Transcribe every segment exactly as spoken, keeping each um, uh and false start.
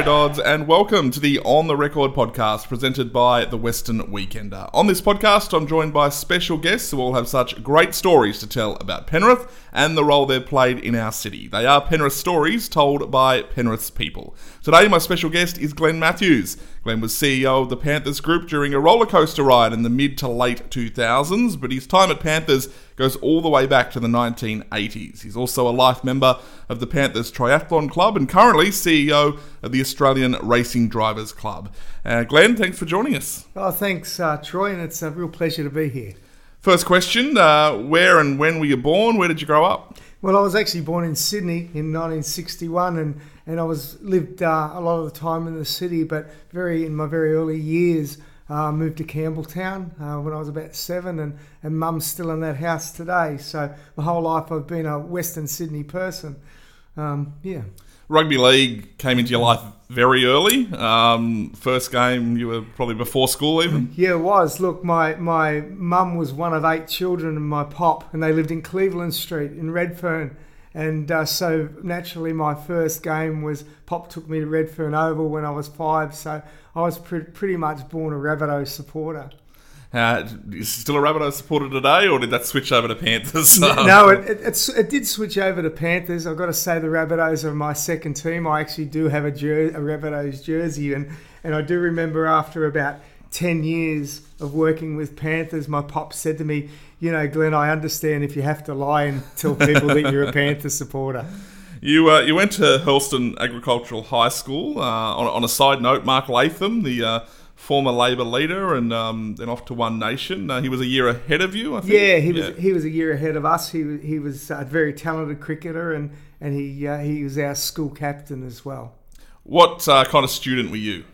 G'day Dodds, and welcome to the On The Record podcast presented by The Western Weekender. On this podcast, I'm joined by special guests who all have such great stories to tell about Penrith and the role they've played in our city. They are Penrith stories told by Penrith's people. Today, my special guest is Glenn Matthews. Glenn was C E O of the Panthers Group during a rollercoaster ride in the mid to late two thousands, but his time at Panthers goes all the way back to the nineteen eighties. He's also a life member of the Panthers Triathlon Club and currently C E O of the Australian Racing Drivers Club. Uh, Glenn, thanks for joining us. Oh, thanks, uh, Troy, and it's a real pleasure to be here. First question, uh, where and when were you born? Where did you grow up? Well, I was actually born in Sydney in nineteen sixty-one, and, and I was lived uh, a lot of the time in the city, but very in my very early years, I uh, moved to Campbelltown uh, when I was about seven, and, and Mum's still in that house today. So my whole life I've been a Western Sydney person. Um, yeah. Rugby league came into your life very early. Um, first game, you were probably before school even? Yeah, it was. Look, my, my mum was one of eight children and my pop, and they lived in Cleveland Street in Redfern. And uh, so naturally my first game was, Pop took me to Redfern Oval when I was five, so I was pre- pretty much born a Rabbitohs supporter. Uh, is still a Rabbitohs supporter today, or did that switch over to Panthers? No, it, it, it, it did switch over to Panthers. I've got to say the Rabbitohs are my second team. I actually do have a, jer- a Rabbitohs jersey, and, and I do remember after about ten years of working with Panthers, my pop said to me, you know, Glenn, I understand if you have to lie and tell people that you're a Panthers supporter. You uh, you went to Hurlstone Agricultural High School. Uh, on, on a side note, Mark Latham, the uh, former Labor leader, and um, then off to One Nation. Uh, he was a year ahead of you, I think. Yeah, he yeah. was he was a year ahead of us. He was, he was a very talented cricketer, and, and he, uh, he was our school captain as well. What uh, kind of student were you?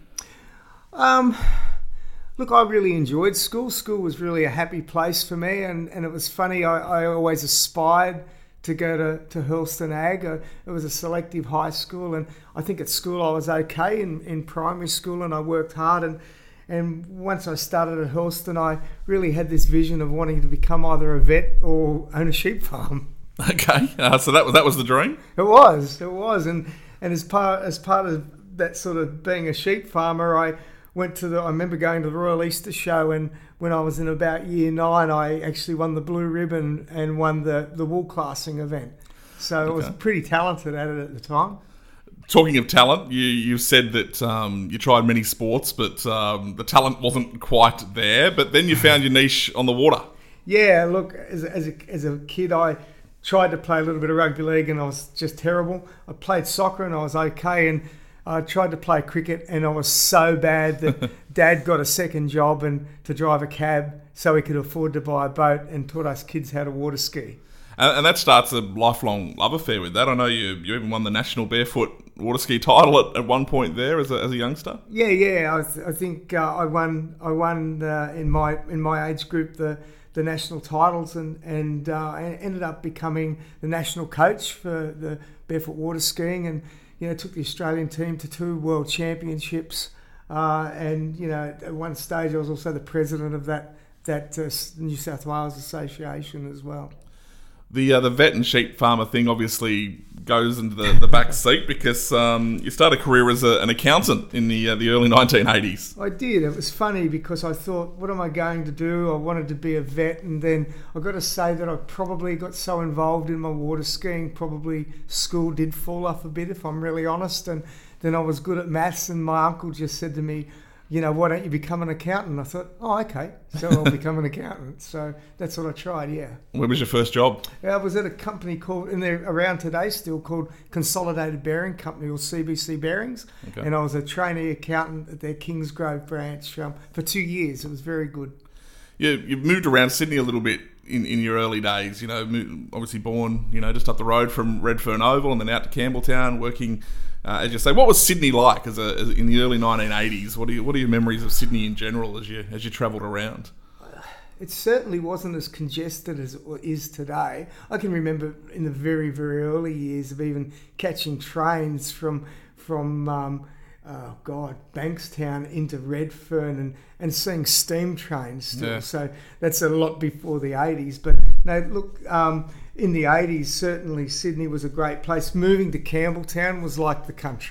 Um... Look, I really enjoyed school. School was really a happy place for me, and, and it was funny. I, I always aspired to go to, to Hurlstone Ag. Uh, It was a selective high school, and I think at school I was okay in, in primary school, and I worked hard. And, and once I started at Hurlstone, I really had this vision of wanting to become either a vet or own a sheep farm. Okay, uh, so that was that was the dream? It was, it was. And, and as part as part of that sort of being a sheep farmer, I went to the, I remember going to the Royal Easter Show, and when I was in about year nine, I actually won the blue ribbon and won the, the wool classing event. So okay. I was pretty talented at it at the time. Talking of talent, you you said that um, you tried many sports, but um, the talent wasn't quite there. But then you found your niche on the water. Yeah, look, as, as, a, as a kid, I tried to play a little bit of rugby league, and I was just terrible. I played soccer, and I was okay, and I tried to play cricket, and I was so bad that Dad got a second job and to drive a cab so he could afford to buy a boat, and taught us kids how to water ski. And, and that starts a lifelong love affair with that. I know you you even won the national barefoot water ski title at, at one point there as a as a youngster. Yeah, yeah. I, th- I think uh, I won I won uh, in my in my age group the the national titles, and and uh, I ended up becoming the national coach for the barefoot water skiing, and you know, took the Australian team to two world championships, uh, and you know, at one stage I was also the president of that that uh, New South Wales Association as well. The uh, the vet and sheep farmer thing obviously goes into the, the back seat because um, you started a career as a, an accountant in the uh, the early nineteen eighties. I did. It was funny because I thought, what am I going to do? I wanted to be a vet, and then I've got to say that I probably got so involved in my water skiing, probably school did fall off a bit, if I'm really honest. And then I was good at maths, and my uncle just said to me, you know, why don't you become an accountant? I thought, oh, okay, so I'll become an accountant. So that's what I tried, yeah. Where was your first job? I was at a company called, and they're around today still, called Consolidated Bearing Company, or C B C Bearings. Okay. And I was a trainee accountant at their Kingsgrove branch um, for two years. It was very good. Yeah, you've moved around Sydney a little bit in, in your early days. You know, obviously born, you know, just up the road from Redfern Oval and then out to Campbelltown, working... Uh, as you say, what was Sydney like as a as in the early nineteen eighties? What are you, what are your memories of Sydney in general as you as you travelled around? It certainly wasn't as congested as it is today. I can remember in the very very early years of even catching trains from from um, oh God Bankstown into Redfern and, and seeing steam trains still. Yeah. So that's a lot before the eighties. But no, look. Um, In the eighties, certainly Sydney was a great place. Moving to Campbelltown was like the country.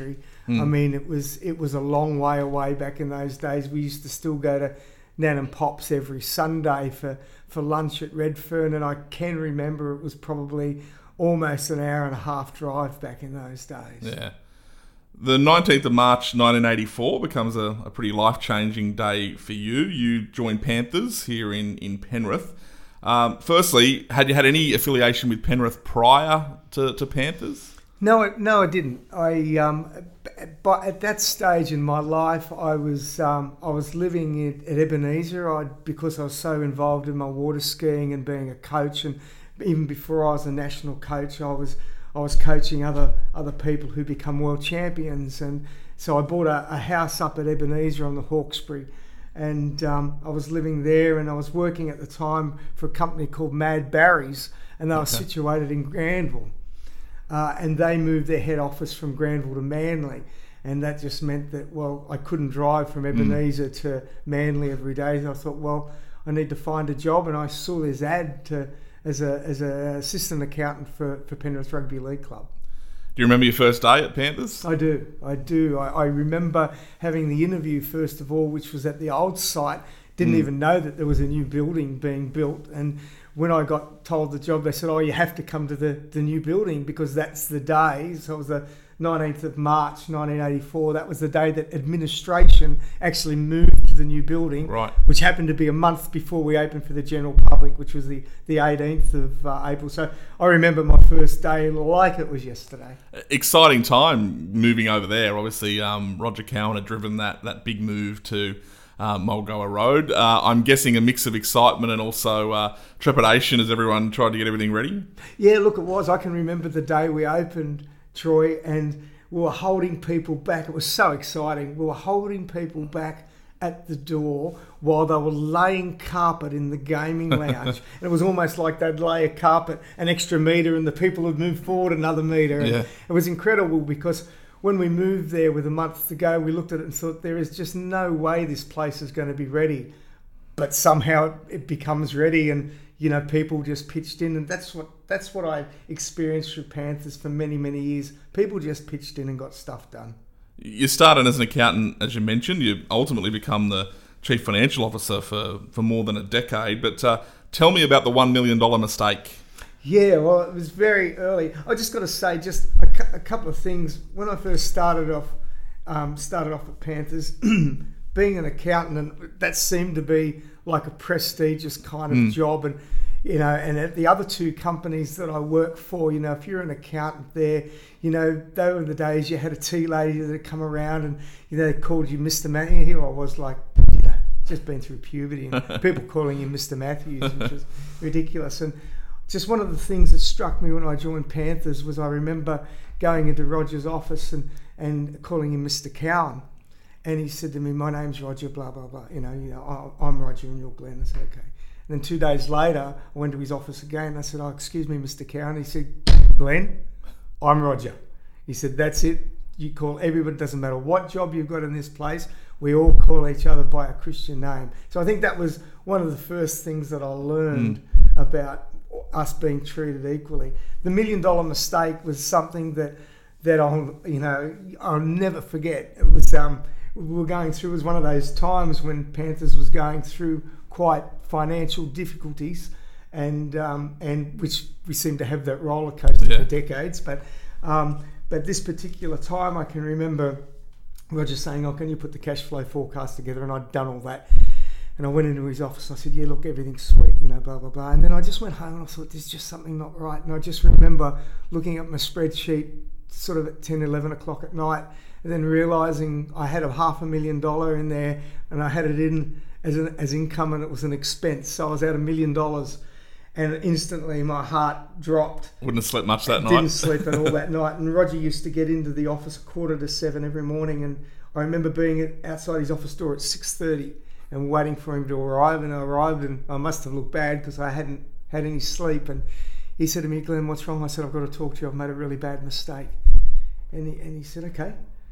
Mm. I mean, it was it was a long way away back in those days. We used to still go to Nan and Pop's every Sunday for, for lunch at Redfern, and I can remember it was probably almost an hour and a half drive back in those days. Yeah. The nineteenth of March nineteen eighty-four becomes a, a pretty life-changing day for you. You joined Panthers here in, in Penrith. Um, firstly, had you had any affiliation with Penrith prior to, to Panthers? No, it, no, I didn't. I, um, but at that stage in my life, I was um, I was living at, at Ebenezer. I because I was so involved in my water skiing and being a coach, and even before I was a national coach, I was I was coaching other other people who become world champions, and so I bought a, a house up at Ebenezer on the Hawkesbury. And um, I was living there, and I was working at the time for a company called Mad Barry's, and they were okay. situated in Granville. Uh, and they moved their head office from Granville to Manly, and that just meant that, well, I couldn't drive from Ebenezer mm. to Manly every day. So I thought, well, I need to find a job, and I saw this ad to, as a as an assistant accountant for, for Penrith Rugby League Club. Do you remember your first day at Panthers? I do, I do. I, I remember having the interview, first of all, which was at the old site. Didn't mm. even know that there was a new building being built. And when I got told the job, they said, oh, you have to come to the, the new building because that's the day. So it was the nineteenth of March nineteen eighty-four. That was the day that administration actually moved to the new building, right. which happened to be a month before we opened for the general public, which was the, the eighteenth of uh, April. So I remember my first day like it was yesterday. Exciting time moving over there. Obviously, um, Roger Cowan had driven that, that big move to uh, Mulgoa Road. Uh, I'm guessing a mix of excitement and also uh, trepidation as everyone tried to get everything ready? Yeah, look, it was. I can remember the day we opened, Troy, and we were holding people back. It was so exciting. We were holding people back at the door while they were laying carpet in the gaming lounge. And it was almost like they'd lay a carpet an extra metre and the people would move forward another metre. And yeah. It was incredible because when we moved there with a month to go, we looked at it and thought there is just no way this place is going to be ready. But somehow it becomes ready, and you know, people just pitched in, and that's what that's what I experienced through Panthers for many, many years. People just pitched in and got stuff done. You started as an accountant, as you mentioned. You ultimately become the chief financial officer for, for more than a decade. But uh, tell me about the one million dollars mistake. Yeah, well, it was very early. I just got to say just a, cu- a couple of things. When I first started off, um, started off at Panthers, being an accountant, and that seemed to be like a prestigious kind of mm. job. And, you know, and at the other two companies that I work for, you know, if you're an accountant there, you know, they were the days you had a tea lady that had come around and, you know, they called you Mister Matthews. Here I was like, you know, just been through puberty and people calling you Mister Matthews, which was ridiculous. And just one of the things that struck me when I joined Panthers was I remember going into Roger's office and, and calling him Mister Cowan. And he said to me, my name's Roger, blah, blah, blah. You know, you know, I'm Roger and you're Glenn. I said, okay. And then two days later, I went to his office again. I said, oh, excuse me, Mister Cowan. He said, Glenn, I'm Roger. He said, that's it. You call everybody, it doesn't matter what job you've got in this place, we all call each other by a Christian name. So I think that was one of the first things that I learned mm. about us being treated equally. The million dollar mistake was something that that I'll, you know, I'll never forget. It was, um, we were going through, it was one of those times when Panthers was going through quite financial difficulties, and um, and which we seem to have that roller coaster yeah. for decades. But um, but this particular time, I can remember Roger saying, "Oh, can you put the cash flow forecast together?" And I'd done all that, and I went into his office. And I said, "Yeah, look, everything's sweet, you know, blah blah blah." And then I just went home and I thought, "There's just something not right." And I just remember looking at my spreadsheet, sort of at ten, eleven o'clock at night, and then realising I had a half a million dollar in there, and I had it in as an as income, and it was an expense. So I was out a million dollars, and instantly my heart dropped. Wouldn't have slept much that night. Didn't sleep at all that night. And Roger used to get into the office a quarter to seven every morning, and I remember being outside his office door at six thirty and waiting for him to arrive. And I arrived, and I must have looked bad because I hadn't had any sleep. And he said to me, "Glenn, what's wrong?" I said, "I've got to talk to you. I've made a really bad mistake." And he, and he said, "Okay."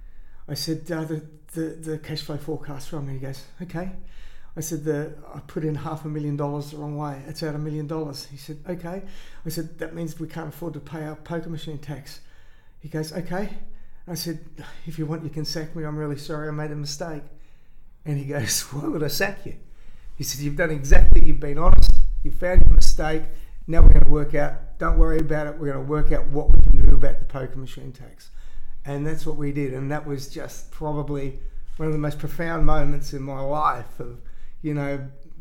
I said, uh, the, the, the cash flow forecast wrong. And he goes, "Okay." I said, the, I put in half a million dollars the wrong way. It's out a million dollars. He said, "Okay." I said, "That means we can't afford to pay our poker machine tax." He goes, "Okay." I said, if you want, you can sack me. I'm really sorry. I made a mistake. And he goes, why would I sack you? He said, you've done exactly, you've been honest. You found your mistake. Now we're going to work out, don't worry about it. We're going to work out what we can do about the poker machine tax. And that's what we did. And that was just probably one of the most profound moments in my life of, you know,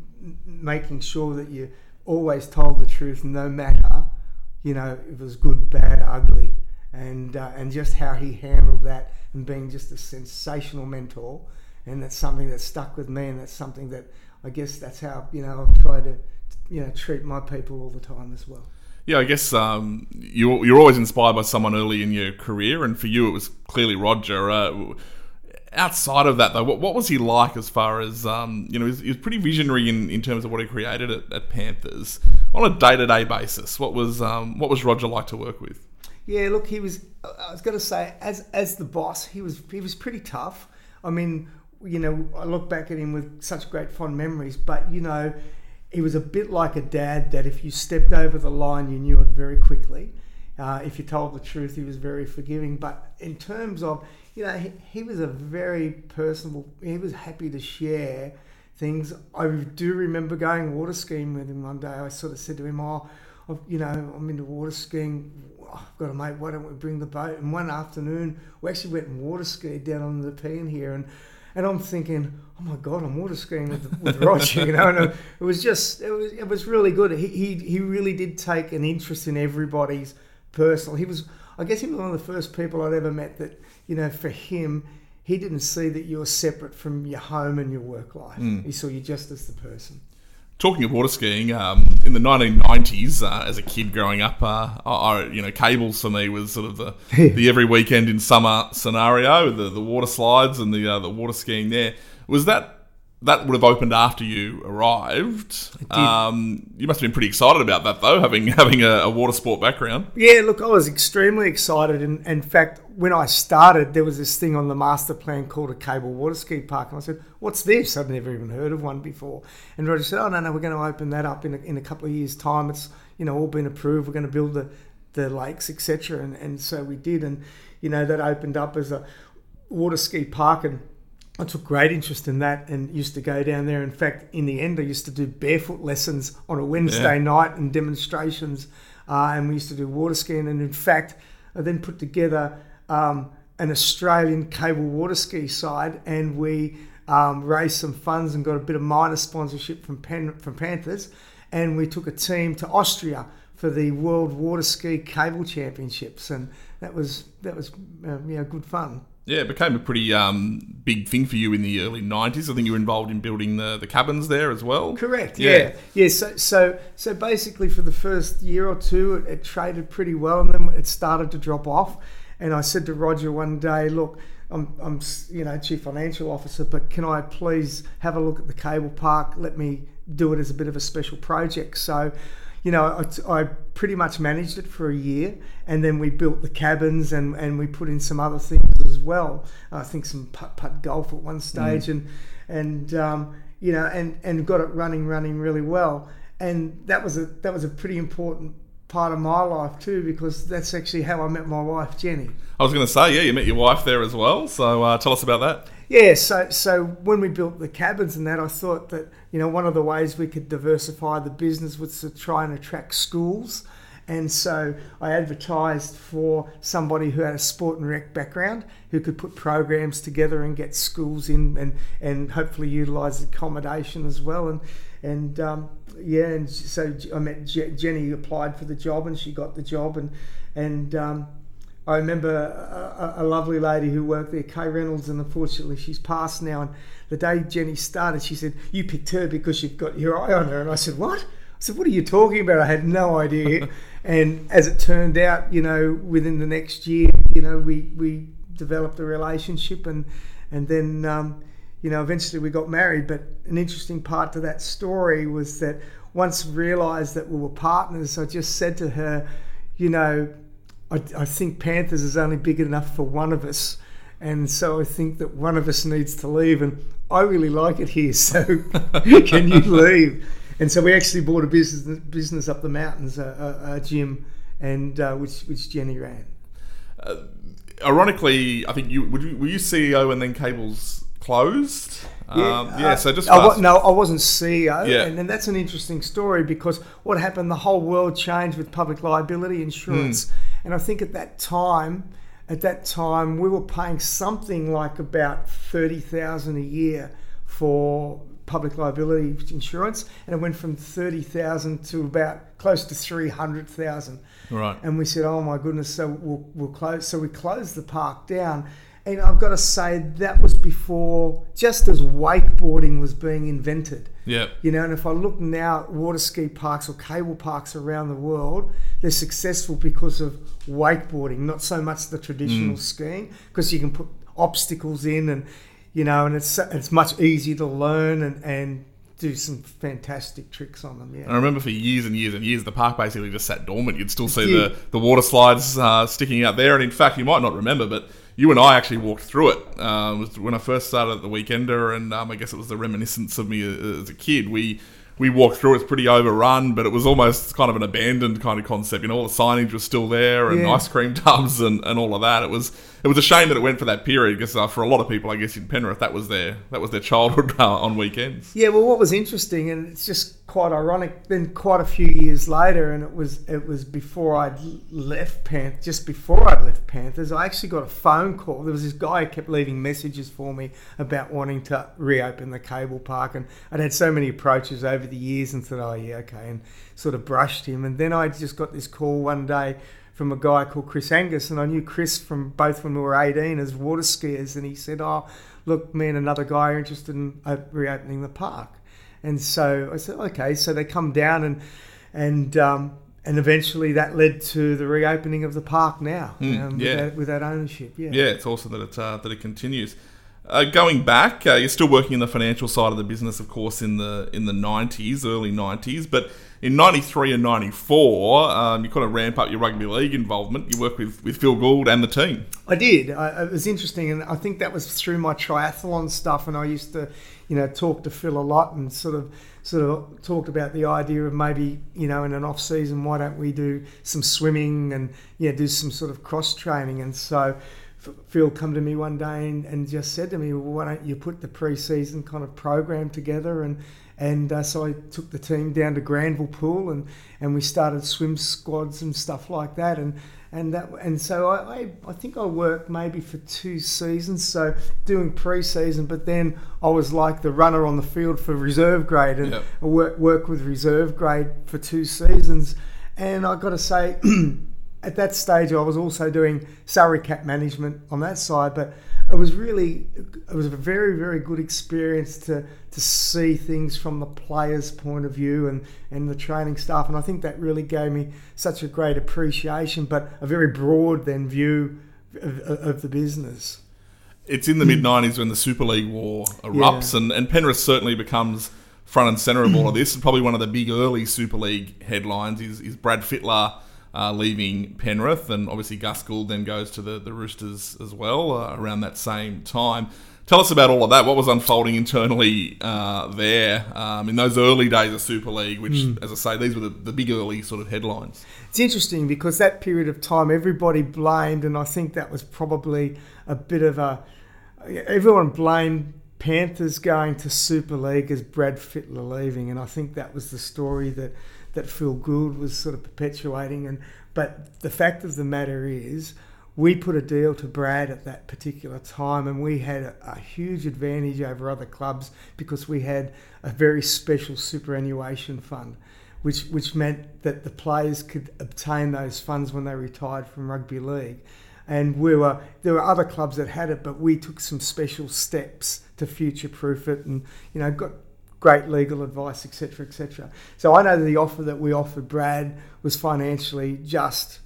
making sure that you always told the truth no matter, you know, it was good, bad, ugly. And uh, and just how he handled that and being just a sensational mentor. And that's something that stuck with me, and that's something that I guess that's how, you know, I've tried to, you know, treat my people all the time as well. Yeah, I guess um, you, you're always inspired by someone early in your career, and for you it was clearly Roger. Uh, outside of that, though, what, what was he like as far as, um, you know, he was, he was pretty visionary in, in terms of what he created at, at Panthers. On a day-to-day basis, what was um, what was Roger like to work with? Yeah, look, he was, I was going to say, as as the boss, he was he was pretty tough. I mean, you know, I look back at him with such great fond memories, but, you know, he was a bit like a dad that if you stepped over the line, you knew it very quickly. Uh, if you told the truth, he was very forgiving. But in terms of, you know, he, he was a very personable, he was happy to share things. I do remember going water skiing with him one day. I sort of said to him, oh, I've, you know, I'm into water skiing. I've got a mate, why don't we bring the boat? And one afternoon, we actually went and water skied down on the Nepean here. And And I'm thinking, oh my God, I'm water skiing with, with Roger, you know. And it was just, it was, it was really good. He, he he really did take an interest in everybody's personal. He was, I guess, he was one of the first people I'd ever met that, you know, for him, he didn't see that you were separate from your home and your work life. Mm. He saw you just as the person. Talking of water skiing, um, in the nineteen nineties, uh, as a kid growing up, uh, I, you know, cables for me was sort of the the every weekend in summer scenario, the the water slides and the uh, the water skiing there. Was that that would have opened after you arrived? Um, you must have been pretty excited about that, though, having having a, a water sport background. Yeah, look, I was extremely excited. And in fact, when I started, there was this thing on the master plan called a cable water ski park. And I said, what's this? I'd never even heard of one before. And Roger said, oh, no, no, we're going to open that up in a, in a couple of years' time. It's, you know, all been approved. We're going to build the, the lakes, et cetera. And, and so we did. And, you know, that opened up as a water ski park. And I took great interest in that and used to go down there. In fact, in the end, I used to do barefoot lessons on a Wednesday yeah. night and demonstrations. Uh, and we used to do water skiing. And in fact, I then put together um, an Australian cable water ski side, and we um, raised some funds and got a bit of minor sponsorship from Pan- from Panthers. And we took a team to Austria for the World Water Ski Cable Championships. And that was, that was uh, you know, good fun. Yeah, it became a pretty um, big thing for you in the early nineties. I think you were involved in building the, the cabins there as well. Correct, yeah. Yeah, yeah so, so so basically for the first year or two, it, it traded pretty well, and then it started to drop off. And I said to Roger one day, look, I'm, I'm you know, Chief Financial Officer, but can I please have a look at the cable park? Let me do it as a bit of a special project. So, you know, I, I pretty much managed it for a year, and then we built the cabins and, and we put in some other things as well. I think some putt-putt golf at one stage, mm. and and um, you know, and, and got it running, running really well. And that was a that was a pretty important part of my life too, because that's actually how I met my wife, Jenny. I was going to say, yeah, you met your wife there as well. So uh, tell us about that. Yeah, so so when we built the cabins and that, I thought that, you know, one of the ways we could diversify the business was to try and attract schools. And so I advertised for somebody who had a sport and rec background, who could put programs together and get schools in, and, and hopefully utilise accommodation as well. And and um, yeah, and so I met Je- Jenny, applied for the job, and she got the job. And and um, I remember a, a, a lovely lady who worked there, Kay Reynolds, and unfortunately she's passed now. And the day Jenny started, she said, "You picked her because you've got your eye on her." And I said, "What?" I said, "What are you talking about?" I had no idea. And as it turned out, you know, within the next year, you know, we, we developed a relationship, and and then, um, you know, eventually we got married. But an interesting part to that story was that once realised that we were partners, I just said to her, you know, I, I think Panthers is only big enough for one of us. And so I think that one of us needs to leave. And I really like it here, so can you leave? And so we actually bought a business business up the mountains, a, a, a gym, and uh, which which Jenny ran. Uh, ironically, I think you, would you were you C E O and then Cables closed? Yeah, um, yeah uh, so just I, fast. no, I wasn't C E O, Yeah. and, and that's an interesting story because what happened, the whole world changed with public liability insurance, Mm. and I think at that time, at that time we were paying something like about thirty thousand a year for public liability insurance, and it went from thirty thousand to about close to three hundred thousand. Right. And we said, oh my goodness, so we'll, we'll close. So we closed the park down. And I've got to say, that was before, just as wakeboarding was being invented. Yeah. You know, and if I look now at water ski parks or cable parks around the world, they're successful because of wakeboarding, not so much the traditional Mm. skiing, because you can put obstacles in and, you know, and it's it's much easier to learn and, and do some fantastic tricks on them, yeah. I remember for years and years and years, the park basically just sat dormant. You'd still see Yeah. the, the water slides uh, sticking out there. And in fact, you might not remember, but you and I actually walked through it. Uh, it was when I first started at the Weekender, and um, I guess it was the reminiscence of me as a kid. We we walked through. It's pretty overrun, but it was almost kind of an abandoned kind of concept. You know, all the signage was still there, and Yeah. ice cream tubs and, and all of that. It was it was a shame that it went for that period, because uh, for a lot of people, I guess in Penrith, that was their that was their childhood uh, on weekends. Yeah, well, what was interesting, and it's just quite ironic, then quite a few years later, and it was it was before I'd left Panthers, just before I'd left Panthers, I actually got a phone call. There was this guy who kept leaving messages for me about wanting to reopen the cable park, and I'd had so many approaches over the years and thought, oh yeah, okay, and sort of brushed him. And then I just got this call one day from a guy called Chris Angus, and I knew Chris from both when we were eighteen as water skiers, and he said, oh, look, me and another guy are interested in uh, reopening the park. And so I said, okay. So they come down, and and um, and eventually that led to the reopening of the park now, Mm, um, yeah. with, that, with that ownership. Yeah. Yeah, it's awesome that it uh, that it continues. Uh, going back, uh, you're still working in the financial side of the business, of course, in the in the nineties, early nineties. But in ninety-three and ninety-four, um, you kind of ramp up your rugby league involvement. You work with, with Phil Gould and the team. I did. I, it was interesting, and I think that was through my triathlon stuff. And I used to, you know, talk to Phil a lot, and sort of, sort of talked about the idea of maybe, you know, in an off season, why don't we do some swimming and yeah, do some sort of cross training. And so Phil come to me one day and, and just said to me, well, why don't you put the pre-season kind of program together? And and uh, so I took the team down to Granville Pool, and, and we started swim squads and stuff like that. And and that and so I, I, I think I worked maybe for two seasons, so doing pre-season, but then I was like the runner on the field for reserve grade, and Yep. I work, work with reserve grade for two seasons. And I got to say, at that stage, I was also doing salary cap management on that side, but it was really, it was a very, very good experience to to see things from the players' point of view and, and the training staff. And I think that really gave me such a great appreciation, but a very broad then view of, of the business. It's in the mid nineties when the Super League war erupts, Yeah. and, and Penrith certainly becomes front and centre of all of this. And probably one of the big early Super League headlines is, is Brad Fittler uh, leaving Penrith, and obviously Gus Gould then goes to the, the Roosters as well uh, around that same time. Tell us about all of that. What was unfolding internally uh, there um, in those early days of Super League, which, mm. as I say, these were the, the big early sort of headlines. It's interesting because that period of time, everybody blamed, and I think that was probably a bit of a... Everyone blamed Panthers going to Super League as Brad Fittler leaving, and I think that was the story that, that Phil Gould was sort of perpetuating. And but the fact of the matter is, we put a deal to Brad at that particular time, and we had a, a huge advantage over other clubs because we had a very special superannuation fund, which which meant that the players could obtain those funds when they retired from rugby league. And we were there were other clubs that had it, but we took some special steps to future-proof it, and you know got great legal advice, et cetera, et cetera. So I know that the offer that we offered Brad was financially just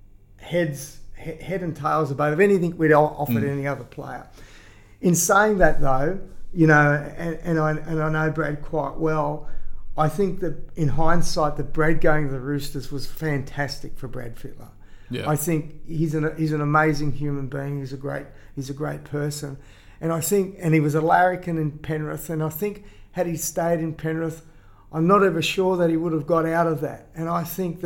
heads. head and tails above anything we'd offered mm. any other player. In saying that, though, you know, and, and I and I know Brad quite well, I think that in hindsight, that Brad going to the Roosters was fantastic for Brad Fittler. Yeah. I think he's an he's an amazing human being. He's a great he's a great person, and I think and he was a larrikin in Penrith. And I think had he stayed in Penrith, I'm not ever sure that he would have got out of that. And I think that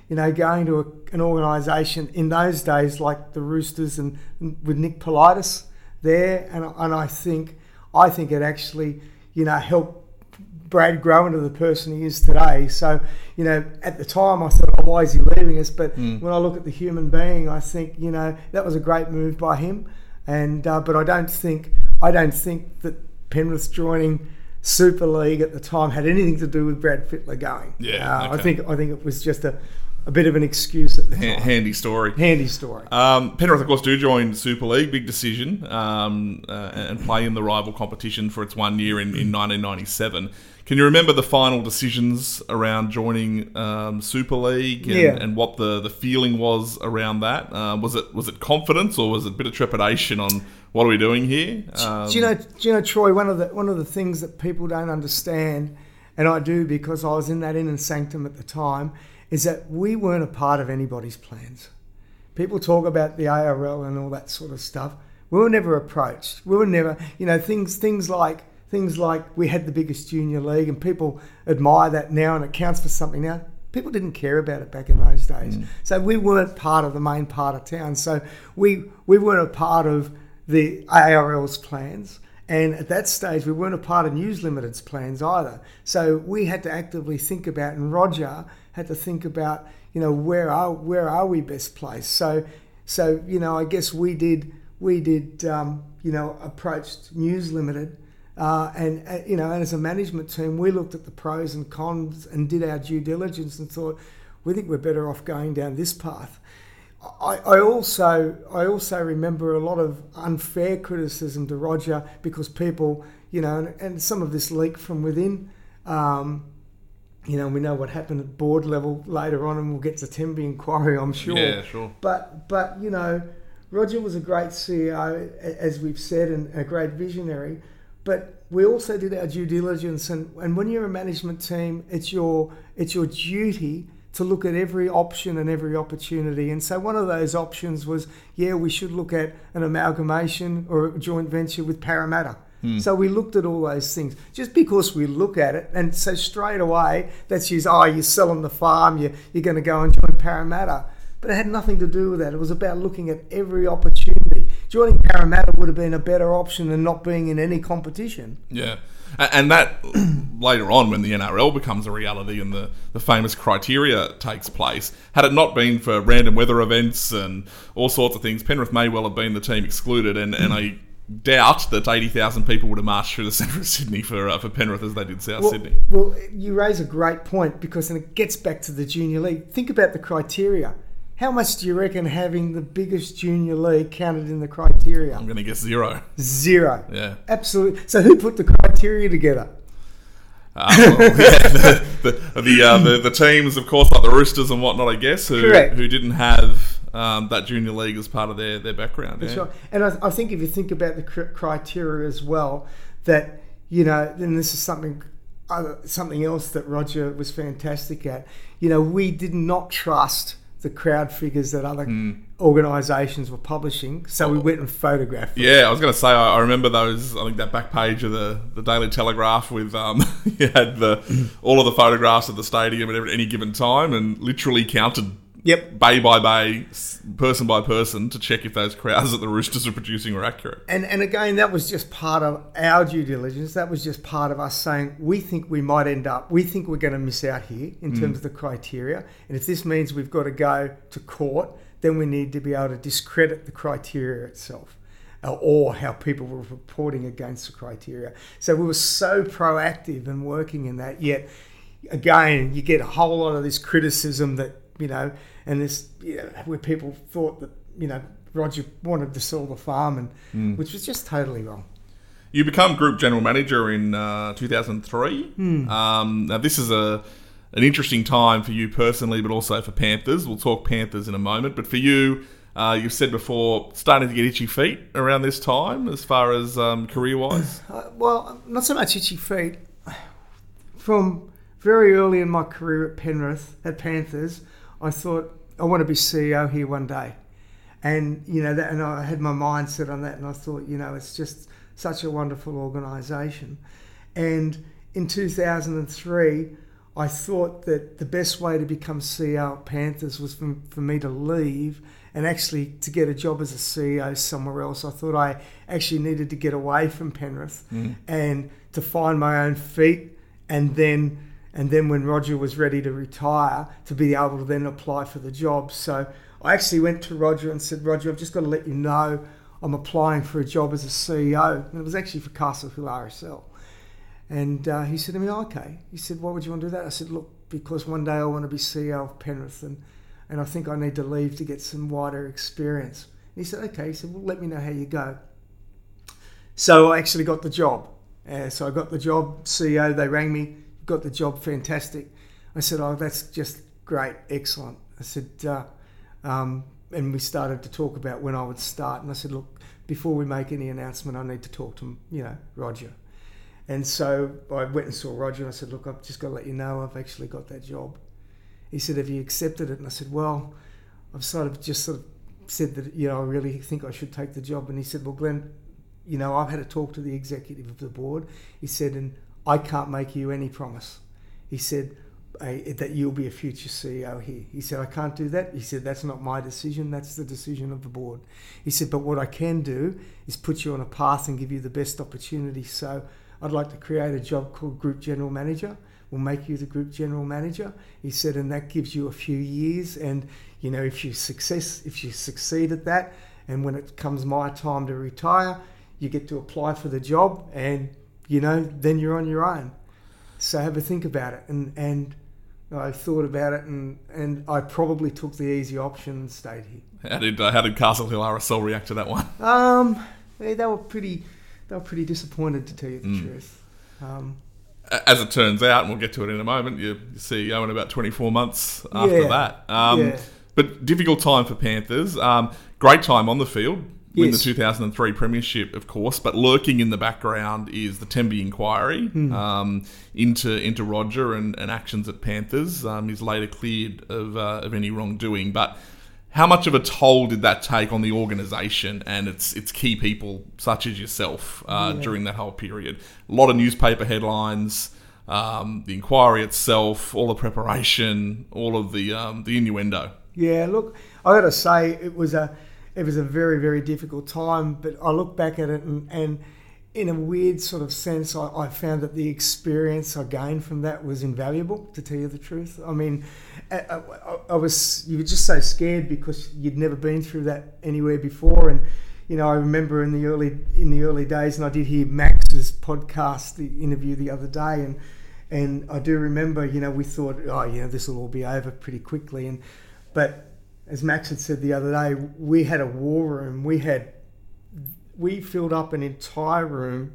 you know, going to a, an organisation in those days like the Roosters and, and with Nick Politis there, and and I think I think it actually, you know, helped Brad grow into the person he is today. So, you know, at the time I thought, oh, why is he leaving us? But mm. when I look at the human being, I think, you know, that was a great move by him. And uh, but I don't think I don't think that Penrith joining Super League at the time had anything to do with Brad Fittler going. Yeah, uh, okay. I think I think it was just a, a bit of an excuse at the time. Handy story. Handy story. Um, Penrith, of course, do join Super League. Big decision, um, uh, and play in the rival competition for its one year in, in nineteen ninety-seven. Can you remember the final decisions around joining um, Super League and, yeah. and what the, the feeling was around that? Uh, was it was it confidence or was it a bit of trepidation on what are we doing here? Um, do you know, do you know, Troy? One of the one of the things that people don't understand, and I do because I was in that inner sanctum at the time, is that we weren't a part of anybody's plans. People talk about the A R L and all that sort of stuff. We were never approached. We were never, you know, things things like. Things like we had the biggest junior league and people admire that now and it counts for something now. People didn't care about it back in those days. Mm. So we weren't part of the main part of town. So we we weren't a part of the A R L's plans. And at that stage, we weren't a part of News Limited's plans either. So we had to actively think about, and Roger had to think about, you know, where are where are we best placed? So, so you know, I guess we did, we did um, you know, approached News Limited. Uh, and, uh, you know, and as a management team, we looked at the pros and cons and did our due diligence and thought, we think we're better off going down this path. I, I also I also remember a lot of unfair criticism to Roger because people, you know, and, and some of this leaked from within. Um, you know, we know what happened at board level later on, and we'll get to Temby inquiry, I'm sure. Yeah, sure. But, but you know, Roger was a great C E O, as we've said, and a great visionary. But we also did our due diligence, and, and when you're a management team, it's your it's your duty to look at every option and every opportunity. And so one of those options was, yeah, we should look at an amalgamation or a joint venture with Parramatta. Hmm. So we looked at all those things. Just because we look at it, and so straight away, that's just, oh, you're selling the farm, you're, you're going to go and join Parramatta. But it had nothing to do with that. It was about looking at every opportunity. Joining Parramatta would have been a better option than not being in any competition. Yeah. And that, later on, when the N R L becomes a reality and the, the famous criteria takes place, had it not been for random weather events and all sorts of things, Penrith may well have been the team excluded. And, and I doubt that eighty thousand people would have marched through the centre of Sydney for uh, for Penrith as they did South well, Sydney. Well, you raise a great point because then it gets back to the junior league. Think about the criteria. How much do you reckon having the biggest junior league counted in the criteria? I'm going to guess zero. Zero. Yeah. Absolutely. So who put the criteria together? Uh, well, yeah, the the the, uh, the the teams, of course, like the Roosters and whatnot, I guess, who Correct. who didn't have um, that junior league as part of their, their background. That's yeah. right. And I, I think if you think about the cr- criteria as well, that, you know, then this is something uh, something else that Roger was fantastic at. You know, we did not trust the crowd figures that other mm. organisations were publishing, so oh. we went and photographed them. Yeah, I was going to say, I, I remember those, I think that back page of the, the Daily Telegraph with, um, you had the all of the photographs of the stadium at any given time and literally counted Yep. bay by bay, person by person, to check if those crowds that the Roosters are producing were accurate. And and again, that was just part of our due diligence. That was just part of us saying, we think we might end up, we think we're going to miss out here in mm. terms of the criteria. And if this means we've got to go to court, then we need to be able to discredit the criteria itself, or how people were reporting against the criteria. So we were so proactive in working in that. Yet, again, you get a whole lot of this criticism that, you know, and this, you know, where people thought that, you know, Roger wanted to sell the farm, and mm. which was just totally wrong. You become group general manager in uh, two thousand three. Mm. Um, now, this is a an interesting time for you personally, but also for Panthers. We'll talk Panthers in a moment. But for you, uh, you've said before, starting to get itchy feet around this time as far as um, career-wise? Uh, well, not so much itchy feet. From very early in my career at Penrith, at Panthers, I thought, I want to be C E O here one day. And, you know, that, and I had my mind set on that, and I thought, you know, it's just such a wonderful organisation. And in two thousand three, I thought that the best way to become C E O at Panthers was for, for me to leave and actually to get a job as a C E O somewhere else. I thought I actually needed to get away from Penrith mm. and to find my own feet, and then and then when Roger was ready to retire, to be able to then apply for the job. So I actually went to Roger and said, Roger, I've just got to let you know I'm applying for a job as a C E O. And it was actually for Castle Hill R S L. And uh, he said to me, oh, okay. He said, why would you want to do that? I said, look, because one day I want to be C E O of Penrith, and, and I think I need to leave to get some wider experience. And he said, okay. He said, well, let me know how you go. So I actually got the job. Uh, so I got the job, C E O. They rang me, got the job, fantastic. I said, oh, that's just great, excellent. I said, uh, um, and we started to talk about when I would start. And I said, look, before we make any announcement, I need to talk to, you know, Roger. And so I went and saw Roger and I said, look, I've just got to let you know I've actually got that job. He said, have you accepted it? And I said, well, I've sort of just sort of said that, you know, I really think I should take the job. And he said, well, Glenn, you know, I've had a talk to the executive of the board. He said, and I can't make you any promise. He said, that you'll be a future C E O here. He said, I can't do that. He said, that's not my decision. That's the decision of the board. He said, but what I can do is put you on a path and give you the best opportunity. So I'd like to create a job called Group General Manager. We'll make you the Group General Manager. He said, and that gives you a few years. And, you know, if you success, if you succeed at that, and when it comes my time to retire, you get to apply for the job and, you know, then you're on your own. So have a think about it. And, and I thought about it, and, and I probably took the easy option and stayed here. How did uh, how did Castle Hill R S L react to that one? Um, they, they were pretty... They were pretty disappointed, to tell you the mm. truth. Um, As it turns out, and we'll get to it in a moment, you're C E O in about twenty-four months after yeah, that. Um, yeah. But difficult time for Panthers. Um, great time on the field. Win yes. the two thousand three premiership, of course, but lurking in the background is the Temby inquiry mm. um, into into Roger and, and actions at Panthers. Um, he's later cleared of, uh, of any wrongdoing, but how much of a toll did that take on the organisation and its its key people, such as yourself, uh, yeah. during that whole period? A lot of newspaper headlines, um, the inquiry itself, all the preparation, all of the um, the innuendo. Yeah, look, I got to say it was a it was a very very difficult time. But I look back at it and, and in a weird sort of sense, I, I found that the experience I gained from that was invaluable, to tell you the truth. I mean, I, I, I was, you were just so scared because you'd never been through that anywhere before. And, you know, I remember in the early in the early days, and I did hear Max's podcast, the interview the other day, and and I do remember, you know, we thought, oh, you know, this will all be over pretty quickly. And but as Max had said the other day, we had a war room. We had we filled up an entire room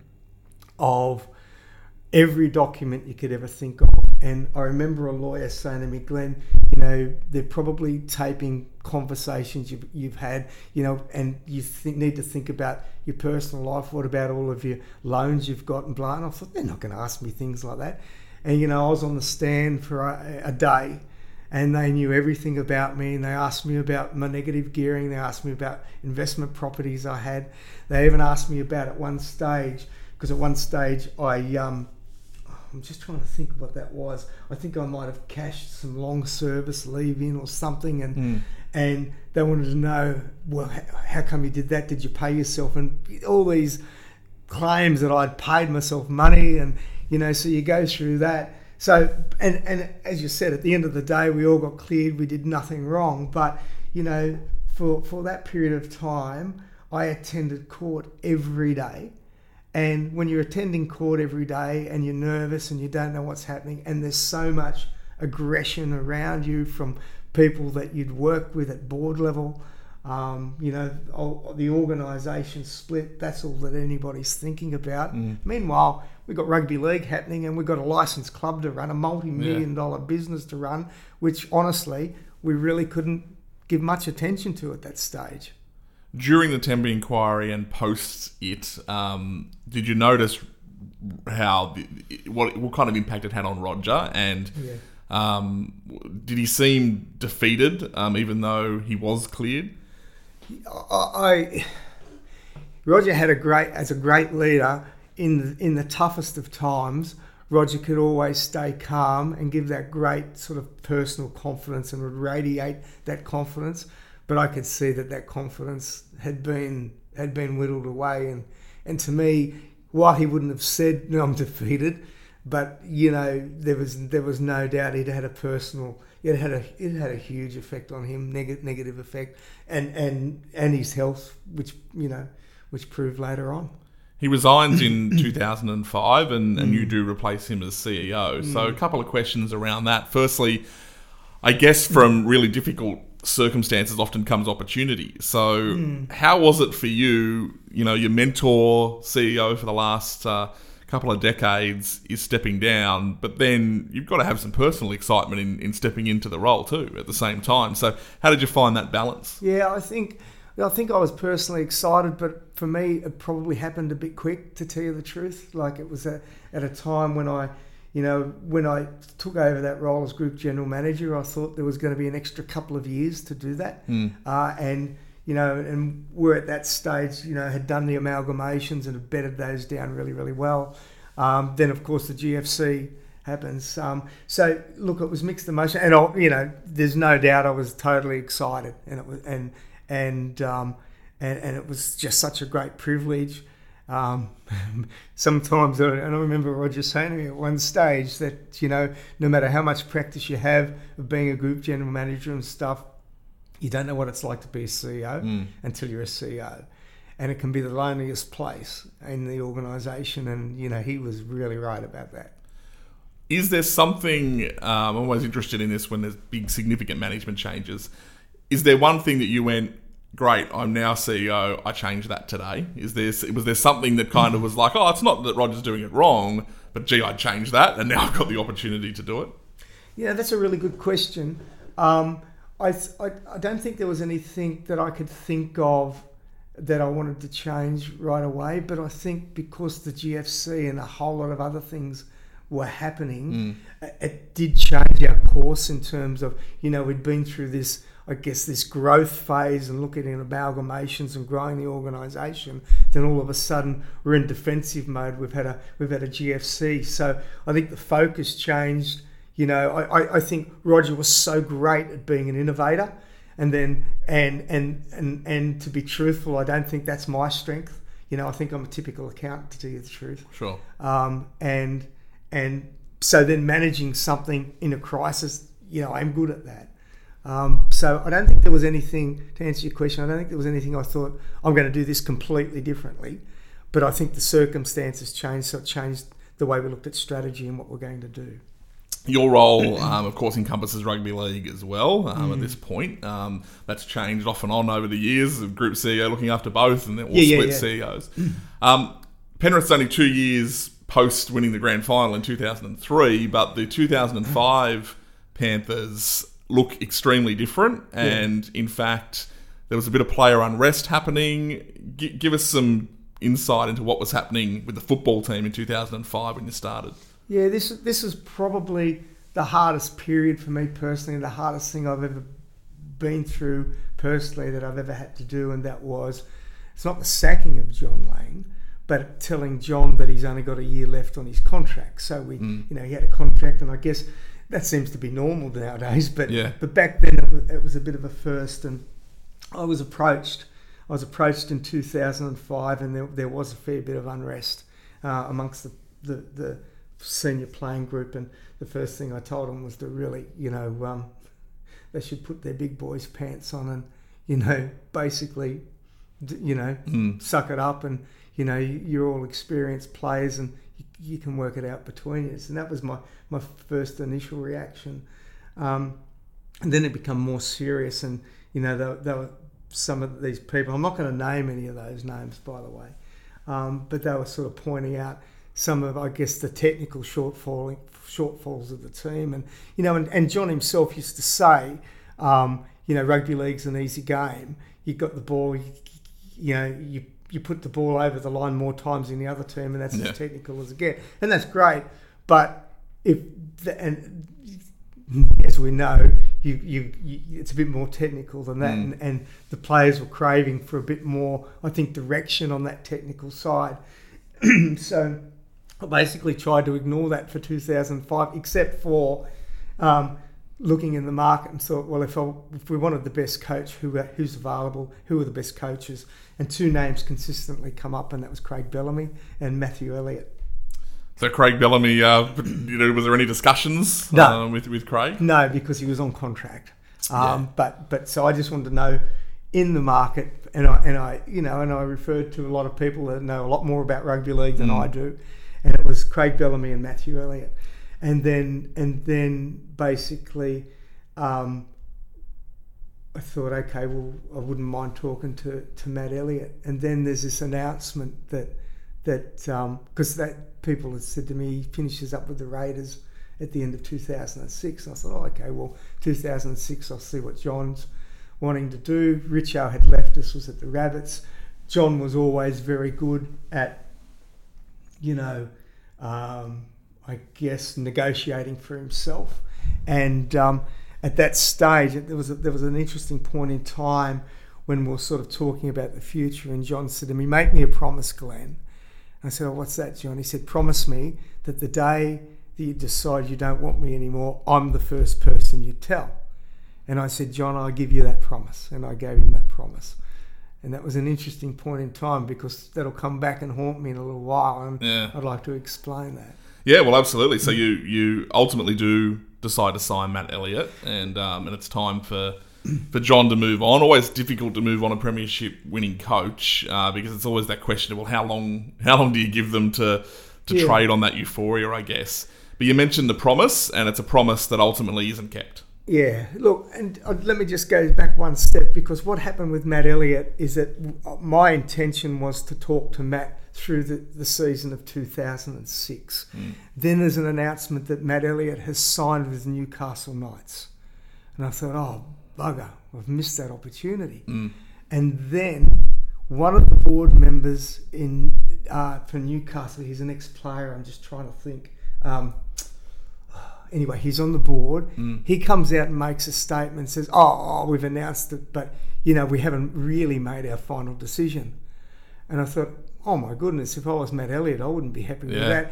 of every document you could ever think of. And I remember a lawyer saying to me, Glenn, you know, they're probably taping conversations you've, you've had, you know, and you th- need to think about your personal life. What about all of your loans you've got and blah? And I thought, they're not going to ask me things like that. And, you know, I was on the stand for a, a day, and they knew everything about me, and they asked me about my negative gearing. They asked me about investment properties I had. They even asked me about at one stage, because at one stage I, um, I'm just trying to think what that was. I think I might have cashed some long service leave in or something, and mm. and they wanted to know, well, how come you did that? Did you pay yourself? And all these claims that I'd paid myself money, and, you know, so you go through that. So, and, and as you said, at the end of the day, we all got cleared. We did nothing wrong. But, you know, for, for that period of time, I attended court every day. And when you're attending court every day and you're nervous and you don't know what's happening, and there's so much aggression around you from people that you'd work with at board level, um, you know, the organisation split, that's all that anybody's thinking about. Mm. Meanwhile, we've got rugby league happening, and we've got a licensed club to run, a multi-million yeah. dollar business to run, which honestly, we really couldn't give much attention to at that stage. During the Temby inquiry and post it, um, did you notice how the, what what kind of impact it had on Roger? And yeah. um, did he seem defeated, um, even though he was cleared? I, I Roger had a great as a great leader in the, in the toughest of times. Roger could always stay calm and give that great sort of personal confidence and would radiate that confidence. But I could see that that confidence had been had been whittled away. And, and to me, while he wouldn't have said, no, I'm defeated, but, you know, there was there was no doubt he'd had a personal, it had a it had a huge effect on him, neg- negative effect, and, and, and his health, which, you know, which proved later on. He resigns in two thousand five and, and you do replace him as C E O. So a couple of questions around that. Firstly, I guess from really difficult circumstances often comes opportunity. So mm. how was it for you, you know, your mentor, C E O for the last uh, couple of decades is stepping down, but then you've got to have some personal excitement in, in stepping into the role too at the same time. So how did you find that balance? Yeah, I think... I think I was personally excited, but for me, it probably happened a bit quick, to tell you the truth. Like, it was a, at a time when I, you know, when I took over that role as Group General Manager, I thought there was going to be an extra couple of years to do that. Mm. Uh, and, you know, and we're at that stage, you know, had done the amalgamations and had bedded those down really, really well. Um, then, of course, the G F C happens. Um, so, look, it was mixed emotion. And, I, you know, there's no doubt I was totally excited. And it was... and. And, um, and and it was just such a great privilege. Um, sometimes, and I remember Roger saying to me at one stage that, you know, no matter how much practice you have of being a group general manager and stuff, you don't know what it's like to be a C E O mm. until you're a C E O. And it can be the loneliest place in the organisation. And, you know, he was really right about that. Is there something, um, I'm always interested in this when there's big significant management changes. Is there one thing that you went, great, I'm now C E O, I changed that today? Is there, was there something that kind of was like, oh, it's not that Roger's doing it wrong, but gee, I changed that and now I've got the opportunity to do it? Yeah, that's a really good question. Um, I, I, I don't think there was anything that I could think of that I wanted to change right away, but I think because the G F C and a whole lot of other things were happening, mm. it did change our course in terms of, you know, we'd been through this, I guess, this growth phase and looking at amalgamations and growing the organisation. Then all of a sudden we're in defensive mode. We've had a we've had a G F C. So I think the focus changed. You know, I, I think Roger was so great at being an innovator, and then and and and and to be truthful, I don't think that's my strength. You know, I think I'm a typical accountant, to tell you the truth. Sure. Um, and and so then managing something in a crisis, you know, I'm good at that. Um, so I don't think there was anything, to answer your question, I don't think there was anything I thought, I'm going to do this completely differently. But I think the circumstances changed, so it changed the way we looked at strategy and what we're going to do. Your role, um, of course, encompasses rugby league as well um, mm. at this point. Um, that's changed off and on over the years of Group C E O looking after both and then all yeah, split yeah, yeah. C E Os. Um, Penrith's only two years post winning the grand final in two thousand three, but the two thousand five Panthers look extremely different, and yeah. in fact there was a bit of player unrest happening. G- give us some insight into what was happening with the football team in two thousand five when you started. Yeah, this this is probably the hardest period for me personally, and the hardest thing I've ever been through personally that I've ever had to do, and that was, it's not the sacking of John Lang, but telling John that he's only got a year left on his contract. So we, mm. you know, he had a contract, and I guess that seems to be normal nowadays, but yeah. but back then it was, it was a bit of a first. And I was approached. I was approached in two thousand five, and there, there was a fair bit of unrest uh, amongst the, the, the senior playing group. And the first thing I told them was to really, you know, um, they should put their big boys' pants on and, you know, basically, you know, mm. suck it up. And, you know, you're all experienced players, and you can work it out between us. And that was my, my first initial reaction. Um, and then it became more serious, and, you know, there, there were some of these people, I'm not going to name any of those names, by the way, um, but they were sort of pointing out some of, I guess, the technical shortfall, shortfalls of the team. And, you know, and, and John himself used to say, um, you know, rugby league's an easy game. You got the ball, you, you know, you you put the ball over the line more times than the other team, and that's yeah. as technical as it gets. And that's great. But if, the, and as we know, you, you, you it's a bit more technical than that. Mm. And, and the players were craving for a bit more, I think, direction on that technical side. So I basically tried to ignore that for two thousand five, except for um, looking in the market and thought, well, if, I, if we wanted the best coach, who who's available, who are the best coaches? And two names consistently come up, and that was Craig Bellamy and Matthew Elliott. So Craig Bellamy, uh, you know, was there any discussions no. uh, with with Craig? No, because he was on contract. Um, yeah. But but so I just wanted to know in the market, and I and I you know and I referred to a lot of people that know a lot more about rugby league than mm. I do, and it was Craig Bellamy and Matthew Elliott, and then and then basically. Um, I thought, okay, well, I wouldn't mind talking to, to Matt Elliott. And then there's this announcement that, that because um, that people had said to me, he finishes up with the Raiders at the end of two thousand six. And I thought, oh, okay, well, two thousand six, I'll see what John's wanting to do. Richo had left us, was at the Rabbits. John was always very good at, you know, um, I guess, negotiating for himself. And... Um, At that stage, there was a, there was an interesting point in time when we were sort of talking about the future, and John said to me, "Make me a promise, Glenn." And I said, "Oh, what's that, John?" He said, "Promise me that the day that you decide you don't want me anymore, I'm the first person you tell." And I said, "John, I'll give you that promise." And I gave him that promise. And that was an interesting point in time, because that'll come back and haunt me in a little while, and yeah. I'd like to explain that. Yeah, well, absolutely. So you, you ultimately do decide to sign Matt Elliott, and um, and it's time for for John to move on. Always difficult to move on a premiership winning coach uh, because it's always that question of, well, how long how long do you give them to to yeah. trade on that euphoria, I guess. But you mentioned the promise, and it's a promise that ultimately isn't kept. Yeah, look, and let me just go back one step, because what happened with Matt Elliott is that my intention was to talk to Matt through the, the season of two thousand six. Mm. Then there's an announcement that Matt Elliott has signed with the Newcastle Knights. And I thought, oh, bugger, I've missed that opportunity. Mm. And then one of the board members in uh, for Newcastle, he's an ex-player, I'm just trying to think... Um, Anyway, he's on the board. Mm. He comes out and makes a statement and says, oh, oh, we've announced it, but, you know, we haven't really made our final decision. And I thought, oh, my goodness, if I was Matt Elliott, I wouldn't be happy yeah. with that.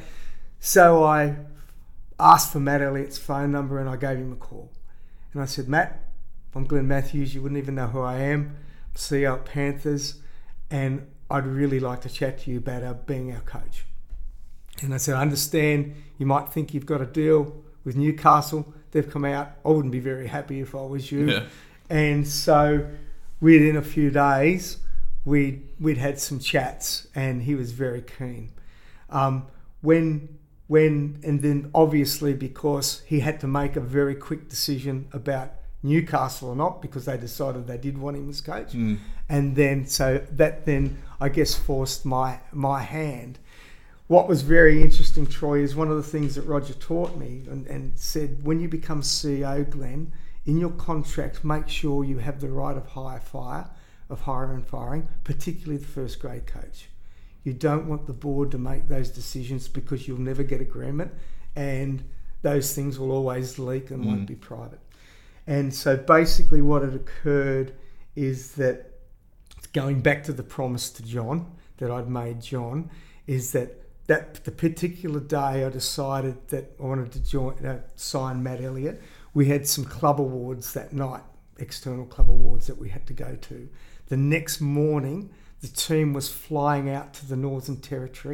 So I asked for Matt Elliott's phone number, and I gave him a call. And I said, Matt, I'm Glenn Matthews. You wouldn't even know who I am. I'm C E O at Panthers, and I'd really like to chat to you about our, being our coach. And I said, I understand you might think you've got a deal with Newcastle. They've come out. I wouldn't be very happy if I was you. Yeah. And so within a few days, we'd, we'd had some chats, and he was very keen. Um, when, when, and then obviously because he had to make a very quick decision about Newcastle or not, because they decided they did want him as coach. Mm. And then, so that then, I guess, forced my my hand. What was very interesting, Troy, is one of the things that Roger taught me and, and said, when you become C E O, Glenn, in your contract, make sure you have the right of hire fire, of hiring and firing, particularly the first grade coach. You don't want the board to make those decisions, because you'll never get agreement, and those things will always leak and mm. won't be private. And so basically what had occurred is that, going back to the promise to John that I'd made John, is that That the particular day I decided that I wanted to join, uh, sign Matt Elliott, we had some club awards that night, external club awards that we had to go to. The next morning, the team was flying out to the Northern Territory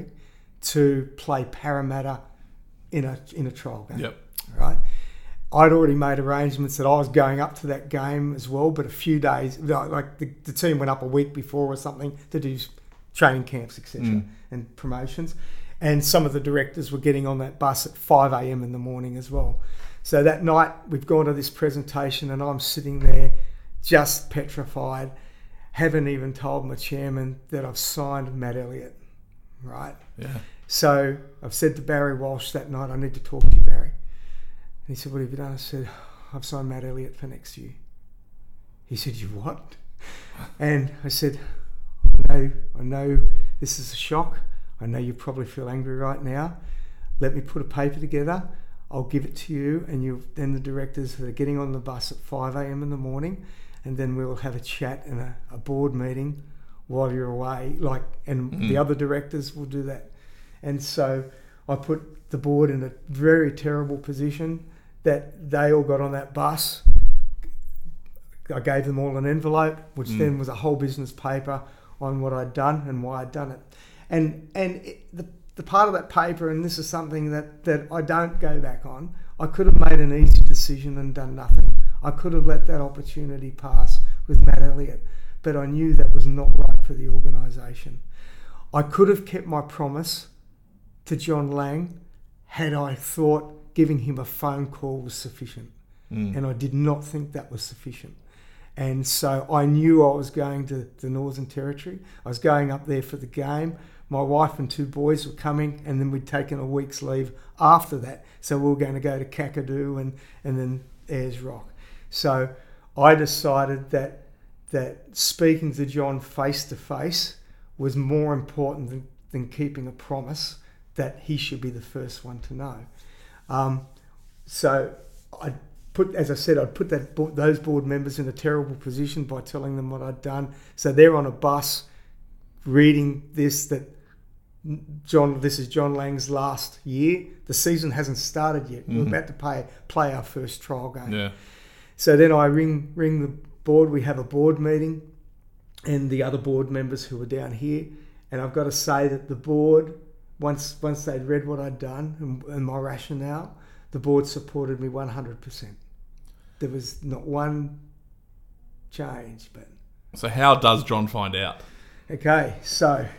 to play Parramatta in a in a trial game. Yep. Right. I'd already made arrangements that I was going up to that game as well, but a few days, like the, the team went up a week before or something to do training camps, et cetera, mm. and promotions. And some of the directors were getting on that bus at five a.m. in the morning as well. So that night, we've gone to this presentation, and I'm sitting there just petrified, haven't even told my chairman that I've signed Matt Elliott, right? Yeah. So I've said to Barry Walsh that night, I need to talk to you, Barry. And he said, what have you done? I said, I've signed Matt Elliott for next year. He said, you what? And I said, I know, I know this is a shock. I know you probably feel angry right now. Let me put a paper together. I'll give it to you, and you then the directors are getting on the bus at five a.m. in the morning, and then we'll have a chat and a, a board meeting while you're away. Like, and mm. the other directors will do that. And so I put the board in a very terrible position that they all got on that bus. I gave them all an envelope, which mm. then was a whole business paper on what I'd done and why I'd done it. And and it, the the part of that paper, and this is something that, that I don't go back on, I could have made an easy decision and done nothing. I could have let that opportunity pass with Matt Elliott, but I knew that was not right for the organisation. I could have kept my promise to John Lang had I thought giving him a phone call was sufficient. Mm. And I did not think that was sufficient. And so I knew I was going to the Northern Territory. I was going up there for the game. My wife and two boys were coming, and then we'd taken a week's leave after that. So we were going to go to Kakadu and, and then Ayers Rock. So I decided that that speaking to John face-to-face was more important than, than keeping a promise that he should be the first one to know. Um, so I put, as I said, I'd put that those board members in a terrible position by telling them what I'd done. So they're on a bus reading this, that John, this is John Lang's last year. The season hasn't started yet. Mm-hmm. We're about to play, play our first trial game. Yeah. So then I ring ring the board. We have a board meeting and the other board members who were down here. And I've got to say that the board, once once they'd read what I'd done and, and my rationale, the board supported me one hundred percent. There was not one change. But So how does John find out? Okay, so...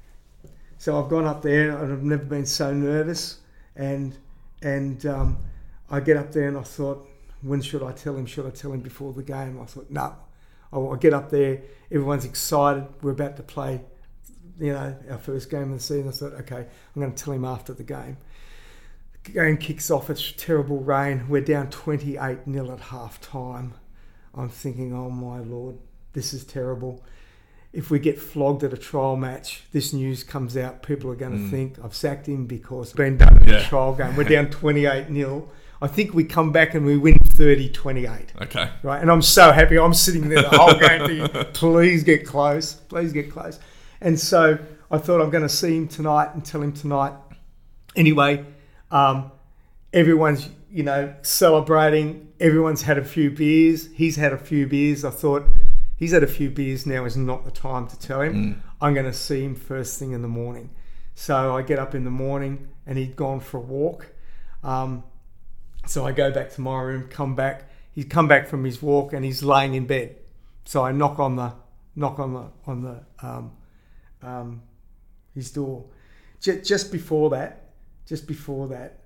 So I've gone up there and I've never been so nervous, and and um, I get up there and I thought, when should I tell him? Should I tell him before the game? I thought, no. I, I get up there, everyone's excited, we're about to play, you know, our first game of the season. I thought, okay, I'm going to tell him after the game. The game kicks off, it's terrible rain, we're down twenty-eight nil at half time. I'm thinking, oh my Lord, this is terrible. If we get flogged at a trial match, this news comes out, people are going to mm. think I've sacked him because we've been done in yeah. a trial game. We're down twenty-eight nil. I think we come back and we win thirty twenty-eight. Okay. Right, and I'm so happy. I'm sitting there the whole game thinking, please get close, please get close. And so I thought I'm going to see him tonight and tell him tonight. Anyway, um, everyone's, you know, celebrating. Everyone's had a few beers. He's had a few beers. I thought... He's had a few beers now, is not the time to tell him. Mm. I'm going to see him first thing in the morning. So I get up in the morning and he'd gone for a walk. Um, so I go back to my room, come back. He's come back from his walk and he's laying in bed. So I knock on the knock on the on the um, um, his door. Just, just before that, just before that,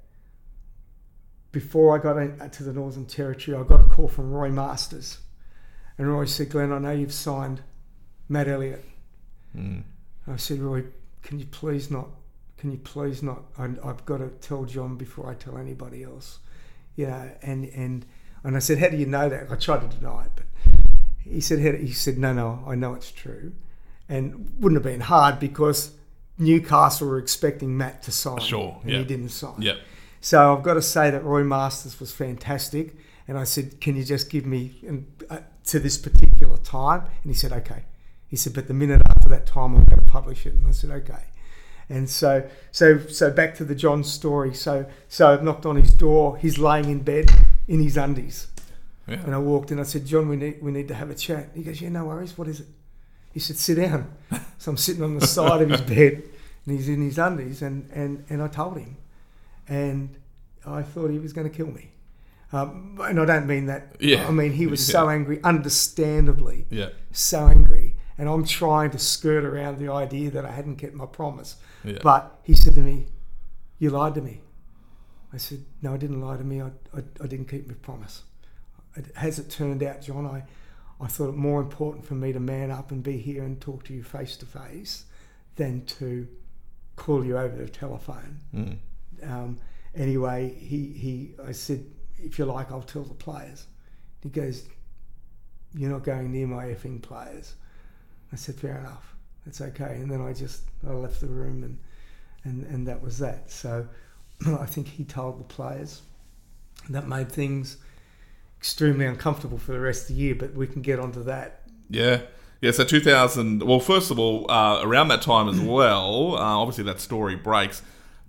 before I got into the Northern Territory, I got a call from Roy Masters. And Roy said, Glenn, I know you've signed Matt Elliott. Mm. I said, Roy, can you please not, can you please not, I, I've got to tell John before I tell anybody else. You know, and, and, and I said, how do you know that? I tried to deny it, but he said, he said, no, no, I know it's true. And wouldn't have been hard because Newcastle were expecting Matt to sign. Sure, and yeah. he didn't sign. Yeah. So I've got to say that Roy Masters was fantastic. And I said, can you just give me uh, to this particular time? And he said, okay. He said, but the minute after that time, I'm going to publish it. And I said, okay. And so, so, so back to the John story. So, so I've knocked on his door. He's laying in bed in his undies. Yeah. And I walked in. I said, John, we need, we need to have a chat. He goes, yeah, no worries. What is it? He said, sit down. So I'm sitting on the side of his bed, and he's in his undies. And, and, and I told him, and I thought he was going to kill me. Um, and I don't mean that. Yeah. I mean, he was yeah. so angry, understandably, yeah. so angry. And I'm trying to skirt around the idea that I hadn't kept my promise. Yeah. But he said to me, you lied to me. I said, no, I didn't lie to me. I, I, I didn't keep my promise. As it turned out, John, I, I thought it more important for me to man up and be here and talk to you face to face than to call you over the telephone. Mm. Um, anyway, he, he, I said, if you like, I'll tell the players. He goes, you're not going near my effing players. I said, fair enough. That's okay. And then I just, I left the room and, and, and that was that. So I think he told the players. That made things extremely uncomfortable for the rest of the year, but we can get onto that. Yeah. Yeah, so two thousand, well, first of all, uh, around that time as well, uh, obviously that story breaks.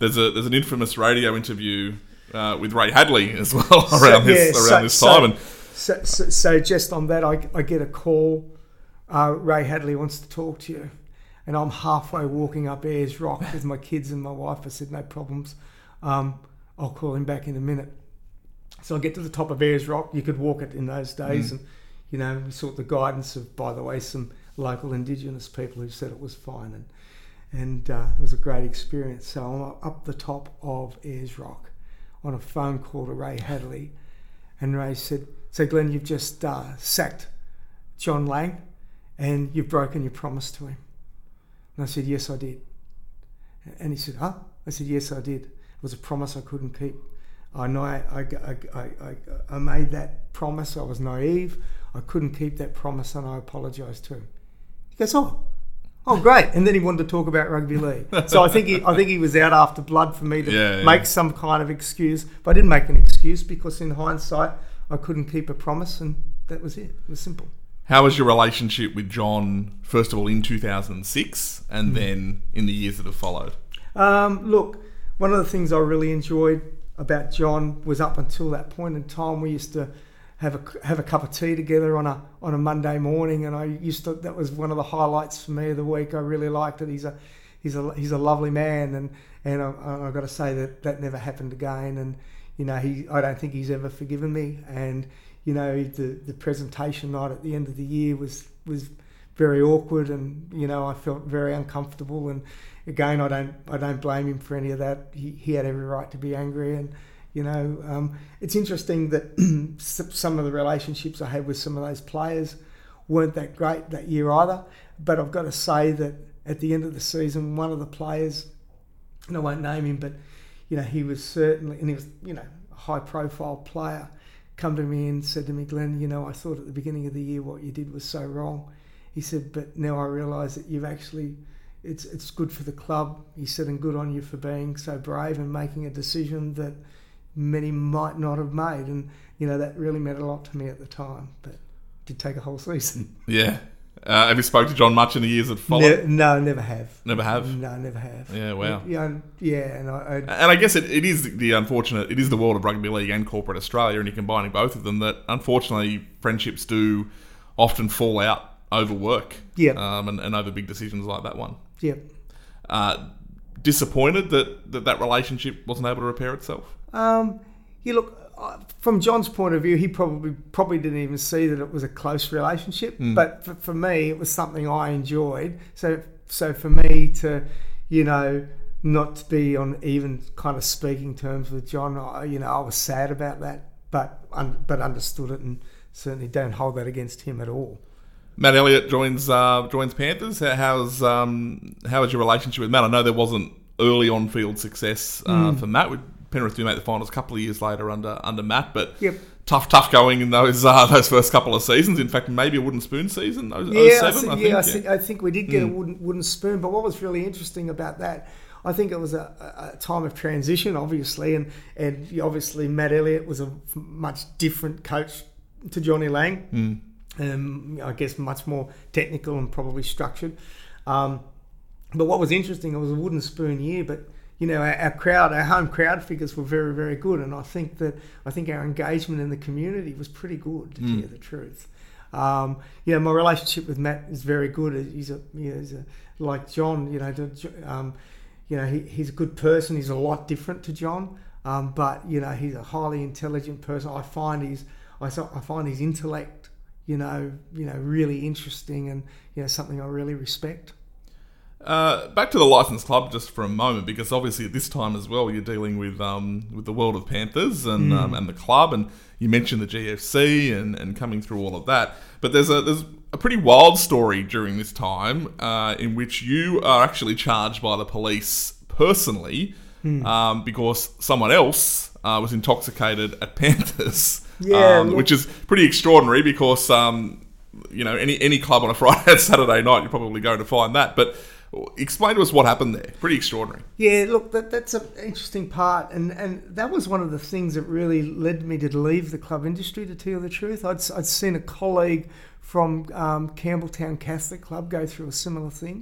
there's a there's an infamous radio interview uh, with Ray Hadley as well around so, this yeah, around so, this time. And so, so, so just on that, I, I get a call. Uh, Ray Hadley wants to talk to you, and I'm halfway walking up Ayers Rock with my kids and my wife. I said, no problems. Um, I'll call him back in a minute. So I get to the top of Ayers Rock. You could walk it in those days, mm. and you know, we sought the guidance of, by the way, some local Indigenous people who said it was fine, and and uh, it was a great experience. So I'm up the top of Ayers Rock on a phone call to Ray Hadley, and Ray said, so Glenn, you've just uh, sacked John Lang and you've broken your promise to him. And I said, yes, I did. And he said, huh? I said, yes, I did. It was a promise I couldn't keep. I know I, I, I, I, I made that promise. I was naive. I couldn't keep that promise, and I apologised to him. He goes, oh, oh, great. And then he wanted to talk about rugby league. So I think he, I think he was out after blood for me to yeah, yeah. make some kind of excuse. But I didn't make an excuse because in hindsight, I couldn't keep a promise, and that was it. It was simple. How was your relationship with John, first of all, in two thousand six and mm. then in the years that have followed? Um, look, one of the things I really enjoyed about John was up until that point in time, we used to have a have a cup of tea together on a on a Monday morning, and I used to that was one of the highlights for me of the week. I really liked it. He's a he's a he's a lovely man, and and I, I've got to say that that never happened again. And you know, he I don't think he's ever forgiven me. And you know, the the presentation night at the end of the year was was very awkward, and you know, I felt very uncomfortable. And again, I don't I don't blame him for any of that. He he had every right to be angry, and you know, um, it's interesting that some of the relationships I had with some of those players weren't that great that year either. But I've got to say that at the end of the season, one of the players, and I won't name him, but you know, he was certainly, and he was, you know, a high-profile player, come to me and said to me, Glenn, you know, I thought at the beginning of the year what you did was so wrong. He said, but now I realise that you've actually, it's it's good for the club. He said, and good on you for being so brave and making a decision that many might not have made. And, you know, that really meant a lot to me at the time, but it did take a whole season. Yeah. Uh, have you spoke to John much in the years that followed? Ne- no, never have. Never have? No, never have. Yeah, wow. Yeah, yeah, and I, I and I guess it, it is the unfortunate, it is the world of rugby league and corporate Australia, and you're combining both of them, that unfortunately friendships do often fall out over work. Yeah. Um, and, and over big decisions like that one. Yeah. Uh, disappointed that, that that relationship wasn't able to repair itself? Um, you look, from John's point of view, he probably probably didn't even see that it was a close relationship. Mm. But for, for me, it was something I enjoyed. So, so for me to, you know, not to be on even kind of speaking terms with John, I, you know, I was sad about that, but un, but understood it, and certainly don't hold that against him at all. Matt Elliott joins uh, joins Panthers. How's um, how was your relationship with Matt? I know there wasn't early on field success uh, mm. for Matt. Penrith do make the finals a couple of years later under under Matt, but yep. tough tough going in those uh, those first couple of seasons. In fact, maybe a wooden spoon season. oh, yeah, oh seven, I, th- I think, yeah, yeah. I, th- I think we did get mm. a wooden wooden spoon. But what was really interesting about that, I think it was a, a time of transition, obviously, and and obviously Matt Elliott was a much different coach to Johnny Lang. Mm. Um, I guess much more technical and probably structured. Um, but what was interesting, it was a wooden spoon year, but you know, our, our crowd, our home crowd figures were very, very good, and I think that I think our engagement in the community was pretty good, to mm. tell you the truth. Um, you know, my relationship with Matt is very good. He's a, you know, he's a like John. You know, to, um, you know, he, he's a good person. He's a lot different to John, um, but you know, he's a highly intelligent person. I find his, I, I find his intellect, you know, you know, really interesting, and you know, something I really respect. Uh, back to the licensed club just for a moment, because obviously at this time as well you're dealing with um, with the world of Panthers and mm. um, and the club, and you mentioned the G F C and, and coming through all of that. But there's a there's a pretty wild story during this time uh, in which you are actually charged by the police personally mm. um, because someone else uh, was intoxicated at Panthers, yeah, um, which is pretty extraordinary because um, you know any any club on a Friday and Saturday night you're probably going to find that, but. Explain to us what happened there. Pretty extraordinary. Yeah, look, that, that's an interesting part, and, and that was one of the things that really led me to leave the club industry, to tell you the truth. I'd, I'd seen a colleague from um, Campbelltown Catholic Club go through a similar thing,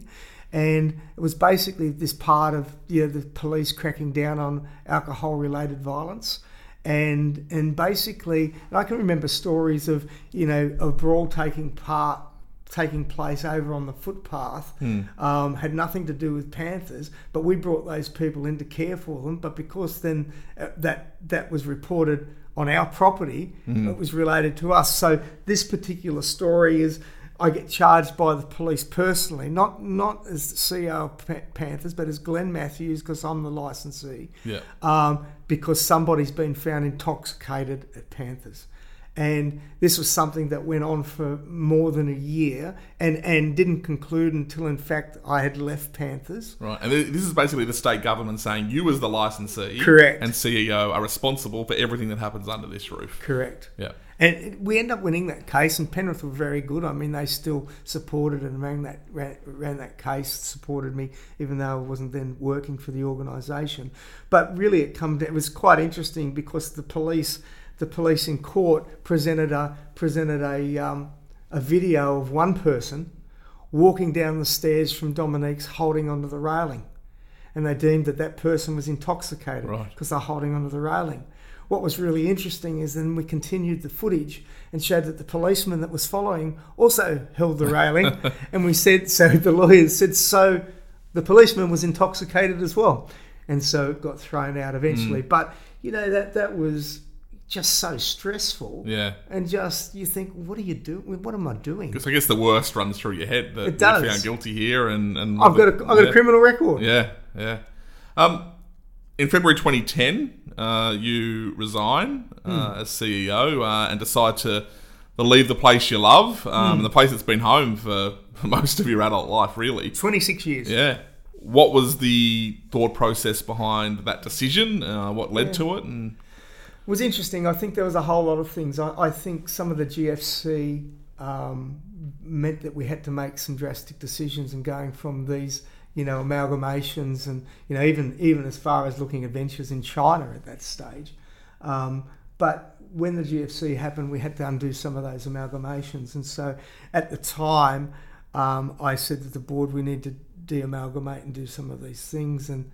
And it was basically this part of, you know, the police cracking down on alcohol-related violence. And and basically, and I can remember stories of, you know, of brawl taking part, taking place over on the footpath, mm. um, had nothing to do with Panthers, but we brought those people in to care for them. But because then uh, that that was reported on our property, mm. it was related to us. So this particular story is, I get charged by the police personally, not not as the C E O of Panthers, but as Glenn Matthews, because I'm the licensee. Yeah. Um, because somebody's been found intoxicated at Panthers. And this was something that went on for more than a year and, and didn't conclude until, in fact, I had left Panthers. Right. And this is basically the state government saying you as the licensee Correct. and C E O are responsible for everything that happens under this roof. Correct. Yeah. And we end up winning that case, and Penrith were very good. I mean, they still supported and ran that ran, ran that case, supported me, even though I wasn't then working for the organisation. But really, it come it was quite interesting because the police, the police in court presented a presented a um, a video of one person walking down the stairs from Dominique's, holding onto the railing, and they deemed that that person was intoxicated Right. because they're holding onto the railing. What was really interesting is then we continued the footage and showed that the policeman that was following also held the railing. And we said, so the lawyers said, so the policeman was intoxicated as well. And so it got thrown out eventually. Mm. But, you know, that that was just so stressful. Yeah. And just, you think, what are you doing? What am I doing? Because I guess the worst runs through your head that It does. you're found guilty here. and, and I've got a, I've got yeah. a criminal record. Yeah, yeah. Um, in February twenty ten, uh, you resign uh, Mm. as C E O uh, and decide to, to leave the place you love, um, Mm. the place that's been home for, for most of your adult life, really. twenty-six years. Yeah. What was the thought process behind that decision? Uh, what led Yeah. to it? And It was interesting. I think there was a whole lot of things. I, I think some of the G F C um, meant that we had to make some drastic decisions and going from these, you know, amalgamations and, you know, even even as far as looking at ventures in China at that stage. Um, but when the G F C happened, we had to undo some of those amalgamations. And so at the time, um, I said to the board, we need to de-amalgamate and do some of these things. And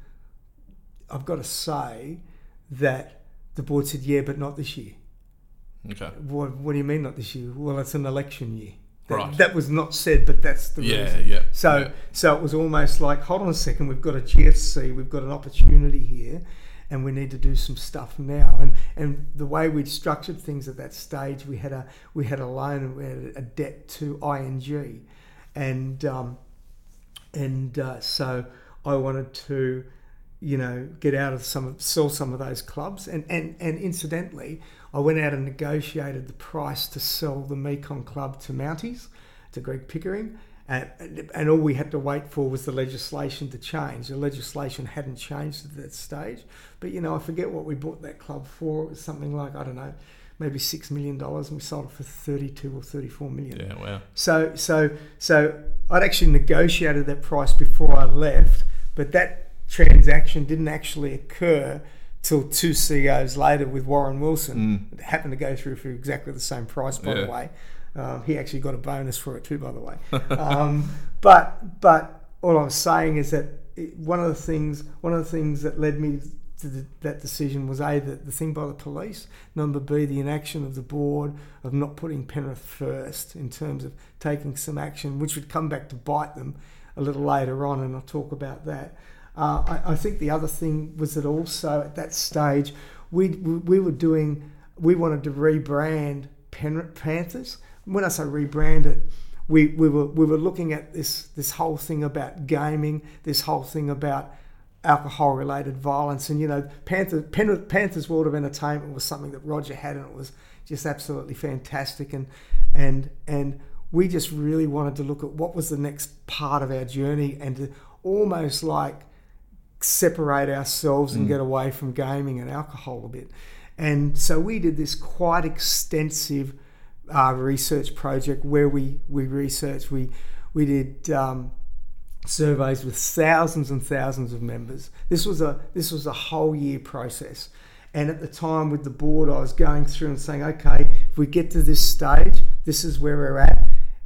I've got to say that the board said, yeah, but not this year. okay. What, what do you mean not this year? Well, it's an election year. That, Right. that was not said, but that's the Yeah, reason. yeah. So, yeah. so it was almost like, hold on a second, we've got a G F C, we've got an opportunity here, and we need to do some stuff now. And and the way we'd structured things at that stage, we had a we had a loan and we had a debt to I N G, and um, and uh, so I wanted to, you know, get out of some of, sell some of those clubs. And, and, and incidentally, I went out and negotiated the price to sell the Mekong Club to Mounties, to Greg Pickering. And, and all we had to wait for was the legislation to change. The legislation hadn't changed at that stage. But, you know, I forget what we bought that club for. It was something like, I don't know, maybe six million dollars, and we sold it for thirty-two or thirty-four million. Yeah, wow. So, so, so I'd actually negotiated that price before I left, but that transaction didn't actually occur till two C E Os later with Warren Wilson. Mm. It happened to go through for exactly the same price, by Yeah. the way. Um, he actually got a bonus for it too, by the way. um, but but all I'm saying is that it, one of the things one of the things that led me to the, that decision was A, the, the thing by the police, number B, the inaction of the board of not putting Penrith first in terms of taking some action, which would come back to bite them a little later on, and I'll talk about that. Uh, I, I think the other thing was that also at that stage we we were doing we wanted to rebrand Penrith Panthers. When I say rebrand it, we, we were we were looking at this this whole thing about gaming, this whole thing about alcohol related violence, and you know, Panther, Penrith, Panthers World of Entertainment was something that Roger had, and it was just absolutely fantastic, and and and we just really wanted to look at what was the next part of our journey and to almost like separate ourselves and Mm. get away from gaming and alcohol a bit. And so we did this quite extensive uh, research project where we, we researched, we, we did um, surveys with thousands and thousands of members. This was a this was a whole year process. And at the time with the board, I was going through and saying, okay, if we get to this stage, this is where we're at.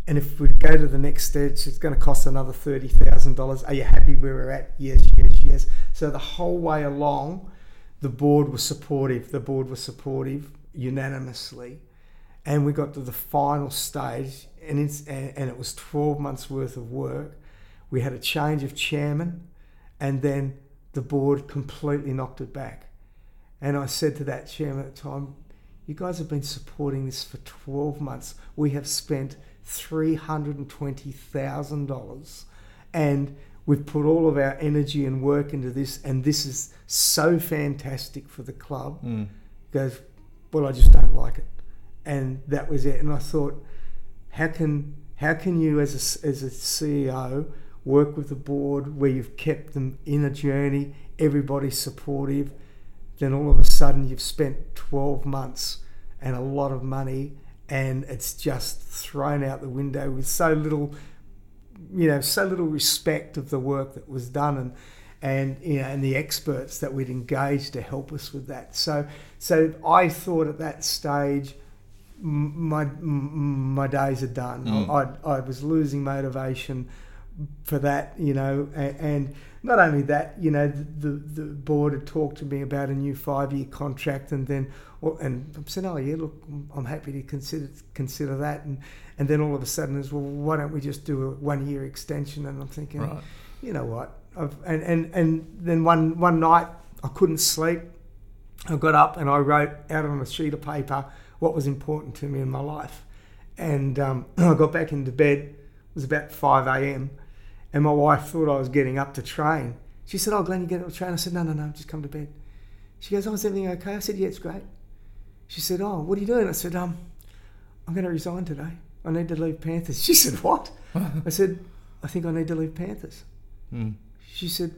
and if we go to the next stage, it's going to cost another thirty thousand dollars. Are you happy where we're at? Yes, yes, yes. So the whole way along, the board was supportive. The board was supportive unanimously. And we got to the final stage, and, it's, and, and it was twelve months worth of work. We had a change of chairman, and then the board completely knocked it back. And I said to that chairman at the time, you guys have been supporting this for twelve months. We have spent three hundred twenty thousand dollars, and we've put all of our energy and work into this, and this is so fantastic for the club. Mm. He goes, well, I just don't like it. And that was it. And I thought, how can how can you as a, as a C E O work with the board where you've kept them in a journey, everybody's supportive, then all of a sudden you've spent twelve months and a lot of money, and it's just thrown out the window with so little, you know, so little respect of the work that was done, and and you know, and the experts that we'd engaged to help us with that. So, so I thought at that stage, my my days are done. Mm. I I was losing motivation for that, you know, and, and not only that, you know, the, the the board had talked to me about a new five year contract, and then and I said, oh yeah, look, I'm happy to consider consider that, and and then all of a sudden is, well, why don't we just do a one year extension? And I'm thinking, right. you know what, I've, and and and then one one night I couldn't sleep. I got up and I wrote out on a sheet of paper what was important to me in my life, and um, I got back into bed. It was about five a.m. and my wife thought I was getting up to train. She said, oh, Glenn, you get up to train? I said, no, no, no, just come to bed. She goes, oh, is everything okay? I said, yeah, it's great. She said, oh, what are you doing? I said, um, I'm going to resign today. I need to leave Panthers. She said, what? I said, I think I need to leave Panthers. Mm. She said,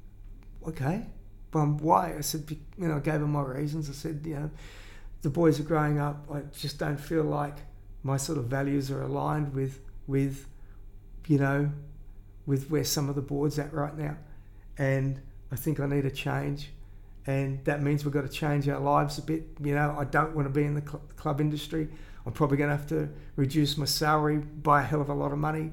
okay, but why? I said, you know, I gave her my reasons. I said, you know, the boys are growing up. I just don't feel like my sort of values are aligned with, with, you know, with where some of the board's at right now. And I think I need a change. And that means we've got to change our lives a bit. You know, I don't want to be in the cl- club industry. I'm probably going to have to reduce my salary by a hell of a lot of money.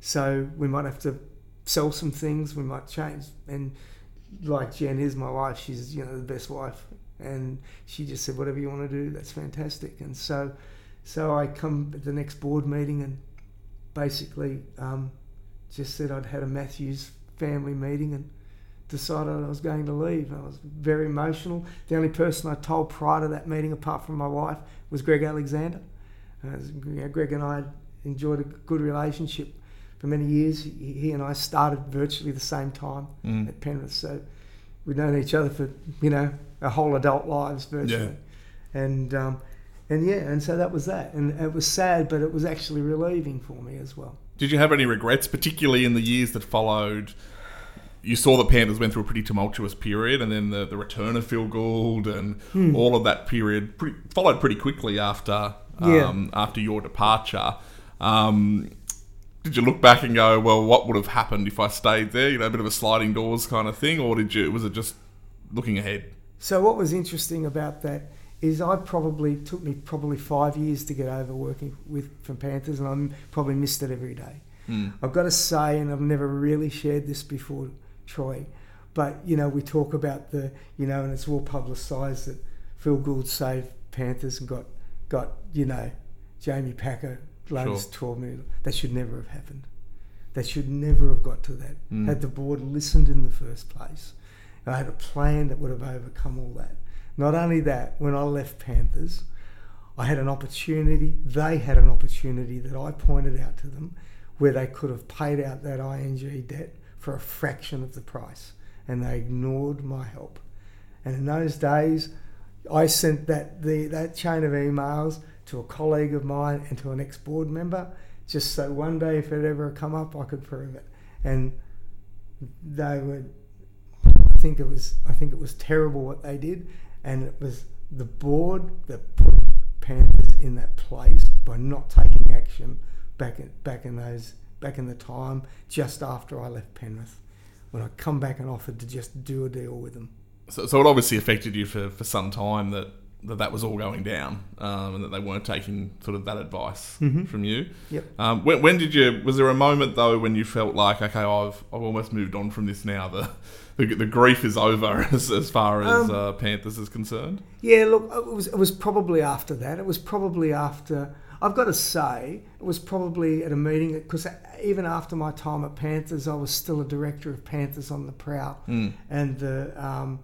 So we might have to sell some things. We might change. And like Jen is my wife, she's, you know, the best wife. And she just said, whatever you want to do, that's fantastic. And so so I come at the next board meeting and basically um, just said I'd had a Matthews family meeting and decided I was going to leave. I was very emotional. The only person I told prior to that meeting, apart from my wife, was Greg Alexander. Uh, you know, Greg and I had enjoyed a good relationship for many years. He, he and I started virtually the same time mm. at Penrith, so we'd known each other for, you know, our whole adult lives virtually. Yeah. And um, and yeah, and so that was that. And it was sad, but it was actually relieving for me as well. Did you have any regrets, particularly in the years that followed? You saw the Panthers went through a pretty tumultuous period, and then the, the return of Phil Gould and hmm. all of that period pretty, followed pretty quickly after um, yeah. after your departure. Um, did you look back and go, well, what would have happened if I stayed there? You know, a bit of a sliding doors kind of thing, or did you? Was it just looking ahead? So what was interesting about that is I probably took me probably five years to get over working with from Panthers, and I probably missed it every day. Mm. I've got to say, and I've never really shared this before, Troy, but you know, we talk about the, you know, and it's well publicised that Phil Gould saved Panthers and got got you know Jamie Packer loans sure. twelve million. That should never have happened. That should never have got to that. Mm. Had the board listened in the first place, I had a plan that would have overcome all that. Not only that, when I left Panthers, I had an opportunity, they had an opportunity that I pointed out to them where they could have paid out that I N G debt for a fraction of the price, and they ignored my help. And in those days, I sent that the that chain of emails to a colleague of mine and to an ex-board member, just so one day if it ever come up, I could prove it. And they were, I think it was, I think it was terrible what they did, and it was the board that put Panthers in that place by not taking action back in, back in those back in the time just after I left Penrith, when I come back and offered to just do a deal with them. So, so it obviously affected you for, for some time that that that was all going down, um, and that they weren't taking sort of that advice Mm-hmm. from you. Yep. Um, when, when did you? Was there a moment though when you felt like, okay, I've I've almost moved on from this now. The the, the grief is over as as far as Um, uh, Panthers is concerned. Yeah, look, it was it was probably after that. It was probably after. I've got to say, it was probably at a meeting because even after my time at Panthers, I was still a director of Panthers on the Prowl, Mm. and the um,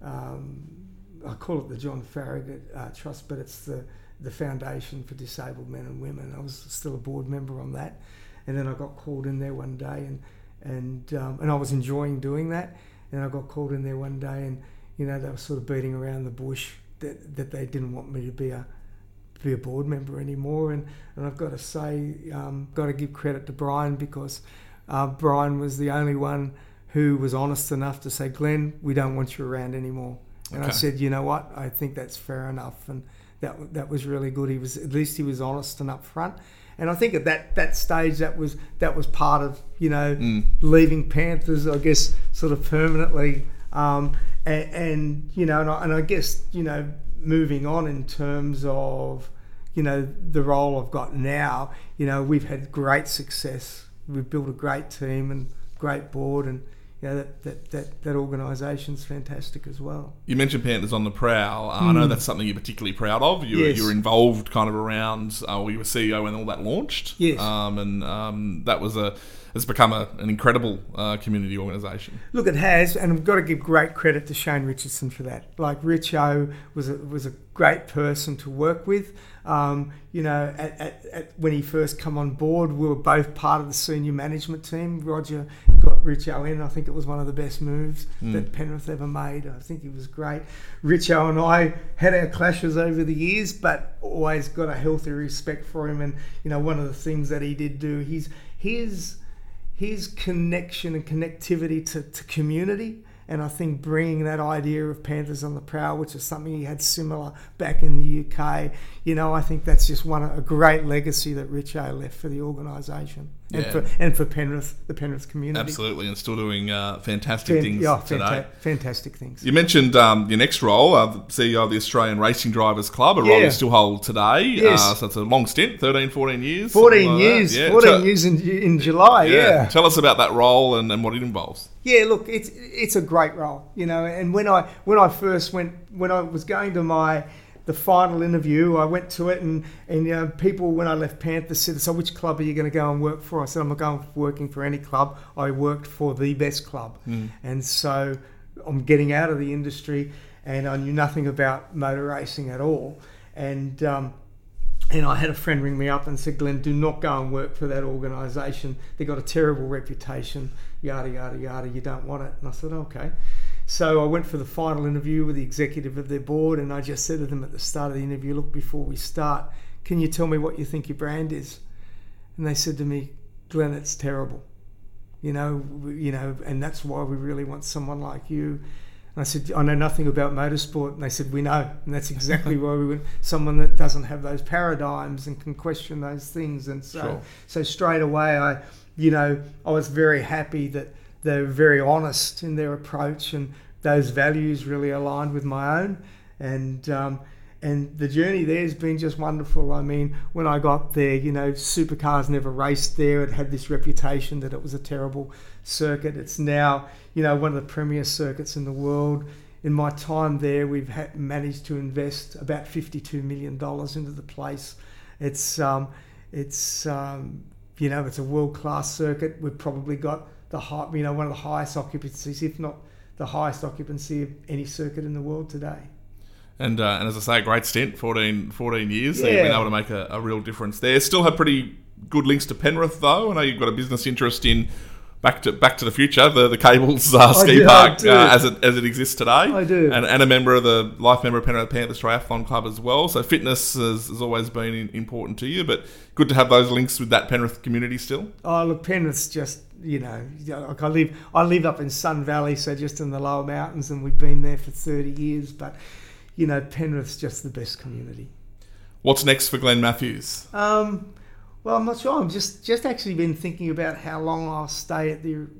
um, I call it the John Farragut uh, Trust, but it's the the Foundation for Disabled Men and Women. I was still a board member on that, and then I got called in there one day, and and um, and I was enjoying doing that, and I got called in there one day, and you know they were sort of beating around the bush that that they didn't want me to be a be a board member anymore, and, and I've got to say, um, got to give credit to Brian because uh, Brian was the only one who was honest enough to say, Glenn, we don't want you around anymore. And Okay. I said, you know what, I think that's fair enough, and that that was really good. He was at least he was honest and upfront, and I think at that, that stage that was that was part of you know Mm. leaving Panthers, I guess, sort of permanently, um, and, and you know, and I, and I guess you know moving on in terms of you know, the role I've got now, you know, we've had great success. We've built a great team and great board, and you know, that that that, that organisation's fantastic as well. You mentioned Panthers on the Prowl. Uh, I know that's something you're particularly proud of. You, Yes. you were involved kind of around, uh, well, you were C E O when all that launched. Yes. Um, and um, that was a, it's become a, an incredible uh, community organisation. Look, it has, and I've got to give great credit to Shane Richardson for that. Like Richo was a, was a great person to work with. Um, you know, at, at, at, when he first come on board, we were both part of the senior management team. Roger got Richo in. I think it was one of the best moves Mm. that Penrith ever made. I think he was great. Richo and I had our clashes over the years, but always got a healthy respect for him. And you know, one of the things that he did do, his his his connection and connectivity to, to community, and I think bringing that idea of Panthers on the Prowl, which is something he had similar back in the U K, you know, I think that's just one a great legacy that Richo left for the organisation and Yeah. for and for Penrith, the Penrith community. Absolutely, and still doing uh, fantastic Fan- things yeah, today. fanta- fantastic things. You mentioned um, your next role, uh, the C E O of the Australian Racing Drivers Club, a role Yeah. you still hold today. Yes. Uh, so it's a long stint, thirteen, fourteen years. fourteen something like that. years, Yeah. fourteen Tell- years in in July. Yeah. Tell us about that role and, and what it involves. Yeah, look, it's it's a great role, you know. And when I when I first went, when I was going to my the final interview, I went to it, and and you know, people when I left Panthers said, "So which club are you going to go and work for?" I said, "I'm not going working for any club. I worked for the best club," Mm. and so I'm getting out of the industry, and I knew nothing about motor racing at all, and. Um, And I had a friend ring me up and said, Glenn, do not go and work for that organisation. They've got a terrible reputation, yada, yada, yada. You don't want it. And I said, okay. So I went for the final interview with the executive of their board, and I just said to them at the start of the interview, look, before we start, can you tell me what you think your brand is? And they said to me, Glenn, it's terrible. You know, you know, and that's why we really want someone like you. And I said, I know nothing about motorsport. And they said, we know. And that's exactly why we want someone that doesn't have those paradigms and can question those things. And so, Sure. so straight away, I, you know, I was very happy that they were very honest in their approach, and those values really aligned with my own. And, um, and the journey there has been just wonderful. I mean, when I got there, you know, supercars never raced there. It had this reputation that it was a terrible circuit. It's now, you know, one of the premier circuits in the world. In my time there, we've ha- managed to invest about fifty-two million dollars into the place. It's, um, it's, um, you know, it's a world-class circuit. We've probably got the high, you know, one of the highest occupancies, if not the highest occupancy of any circuit in the world today. And uh, and as I say, a great stint, fourteen, fourteen years. So Yeah. you've been able to make a, a real difference there. Still have pretty good links to Penrith, though. I know you've got a business interest in Back to Back to the Future, the the Cables uh, ski do, I park do. uh, as it as it exists today. I do. And, and a member of the life member of Penrith Panthers Triathlon Club as well. So fitness has, has always been in, important to you, but good to have those links with that Penrith community still. Oh, look, Penrith's just, you know, like I live, I live up in Sun Valley, so just in the lower mountains, and we've been there for thirty years. But, you know, Penrith's just the best community. What's next for Glenn Matthews? Um, well, I'm not sure. I'm just, just actually been thinking about how long I'll stay at the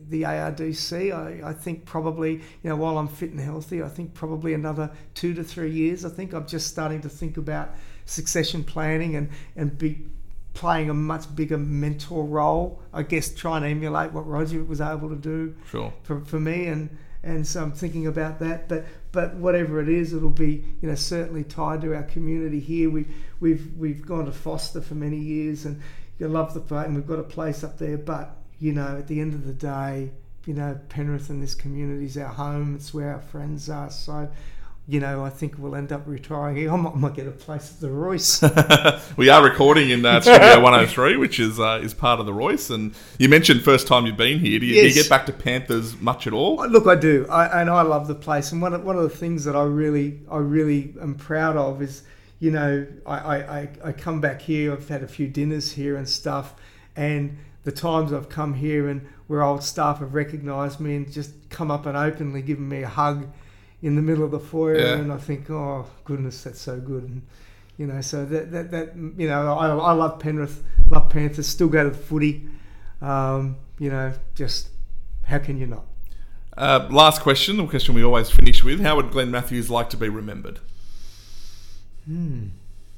the A R D C. I, I think probably, you know, while I'm fit and healthy, I think probably another two to three years. I think I'm just starting to think about succession planning and, and be playing a much bigger mentor role. I guess trying to emulate what Roger was able to do sure. for, for me. And, and so I'm thinking about that. But but whatever it is, it'll be, you know, certainly tied to our community here. We, we've, we've gone to Foster for many years, and you love the place, and we've got a place up there. But, you know, at the end of the day, you know, Penrith and this community is our home. It's where our friends are. So, you know, I think we'll end up retiring here. I might, might get a place at the Royce. We are recording in uh, Studio one oh three, which is uh, is part of the Royce. And you mentioned first time you've been here. Do you, yes. do you get back to Panthers much at all? Look, I do, I, and I love the place. And one of, one of the things that I really, I really am proud of is, you know, I, I, I come back here. I've had a few dinners here and stuff, and the times I've come here and where old staff have recognised me and just come up and openly given me a hug in the middle of the foyer, yeah. and I think, oh goodness, that's so good. And, you know, so that that, that you know, I, I love Penrith, love Panthers, still go to the footy. Um, you know, just how can you not? Uh, last question, the question we always finish with: how would Glenn Matthews like to be remembered? Hmm.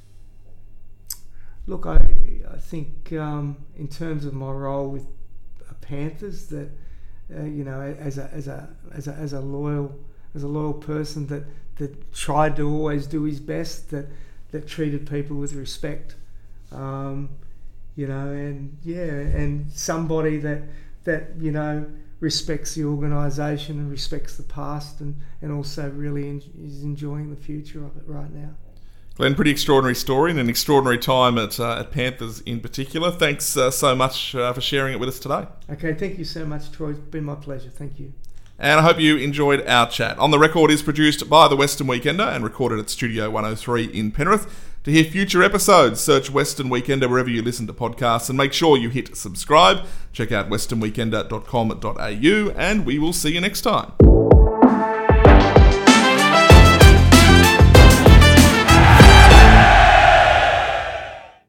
Look, I I think um, in terms of my role with Panthers, that uh, you know, as a as a as a as a loyal. as a loyal person that, that tried to always do his best, that, that treated people with respect, um, you know, and yeah, and somebody that, that you know, respects the organisation and respects the past, and, and also really en- is enjoying the future of it right now. Glenn, pretty extraordinary story and an extraordinary time at, uh, at Panthers in particular. Thanks uh, so much uh, for sharing it with us today. Okay, thank you so much, Troy. It's been my pleasure. Thank you. And I hope you enjoyed our chat. On the Record is produced by the Western Weekender and recorded at Studio one oh three in Penrith. To hear future episodes, search Western Weekender wherever you listen to podcasts, and make sure you hit subscribe. Check out western weekender dot com dot a u, and we will see you next time.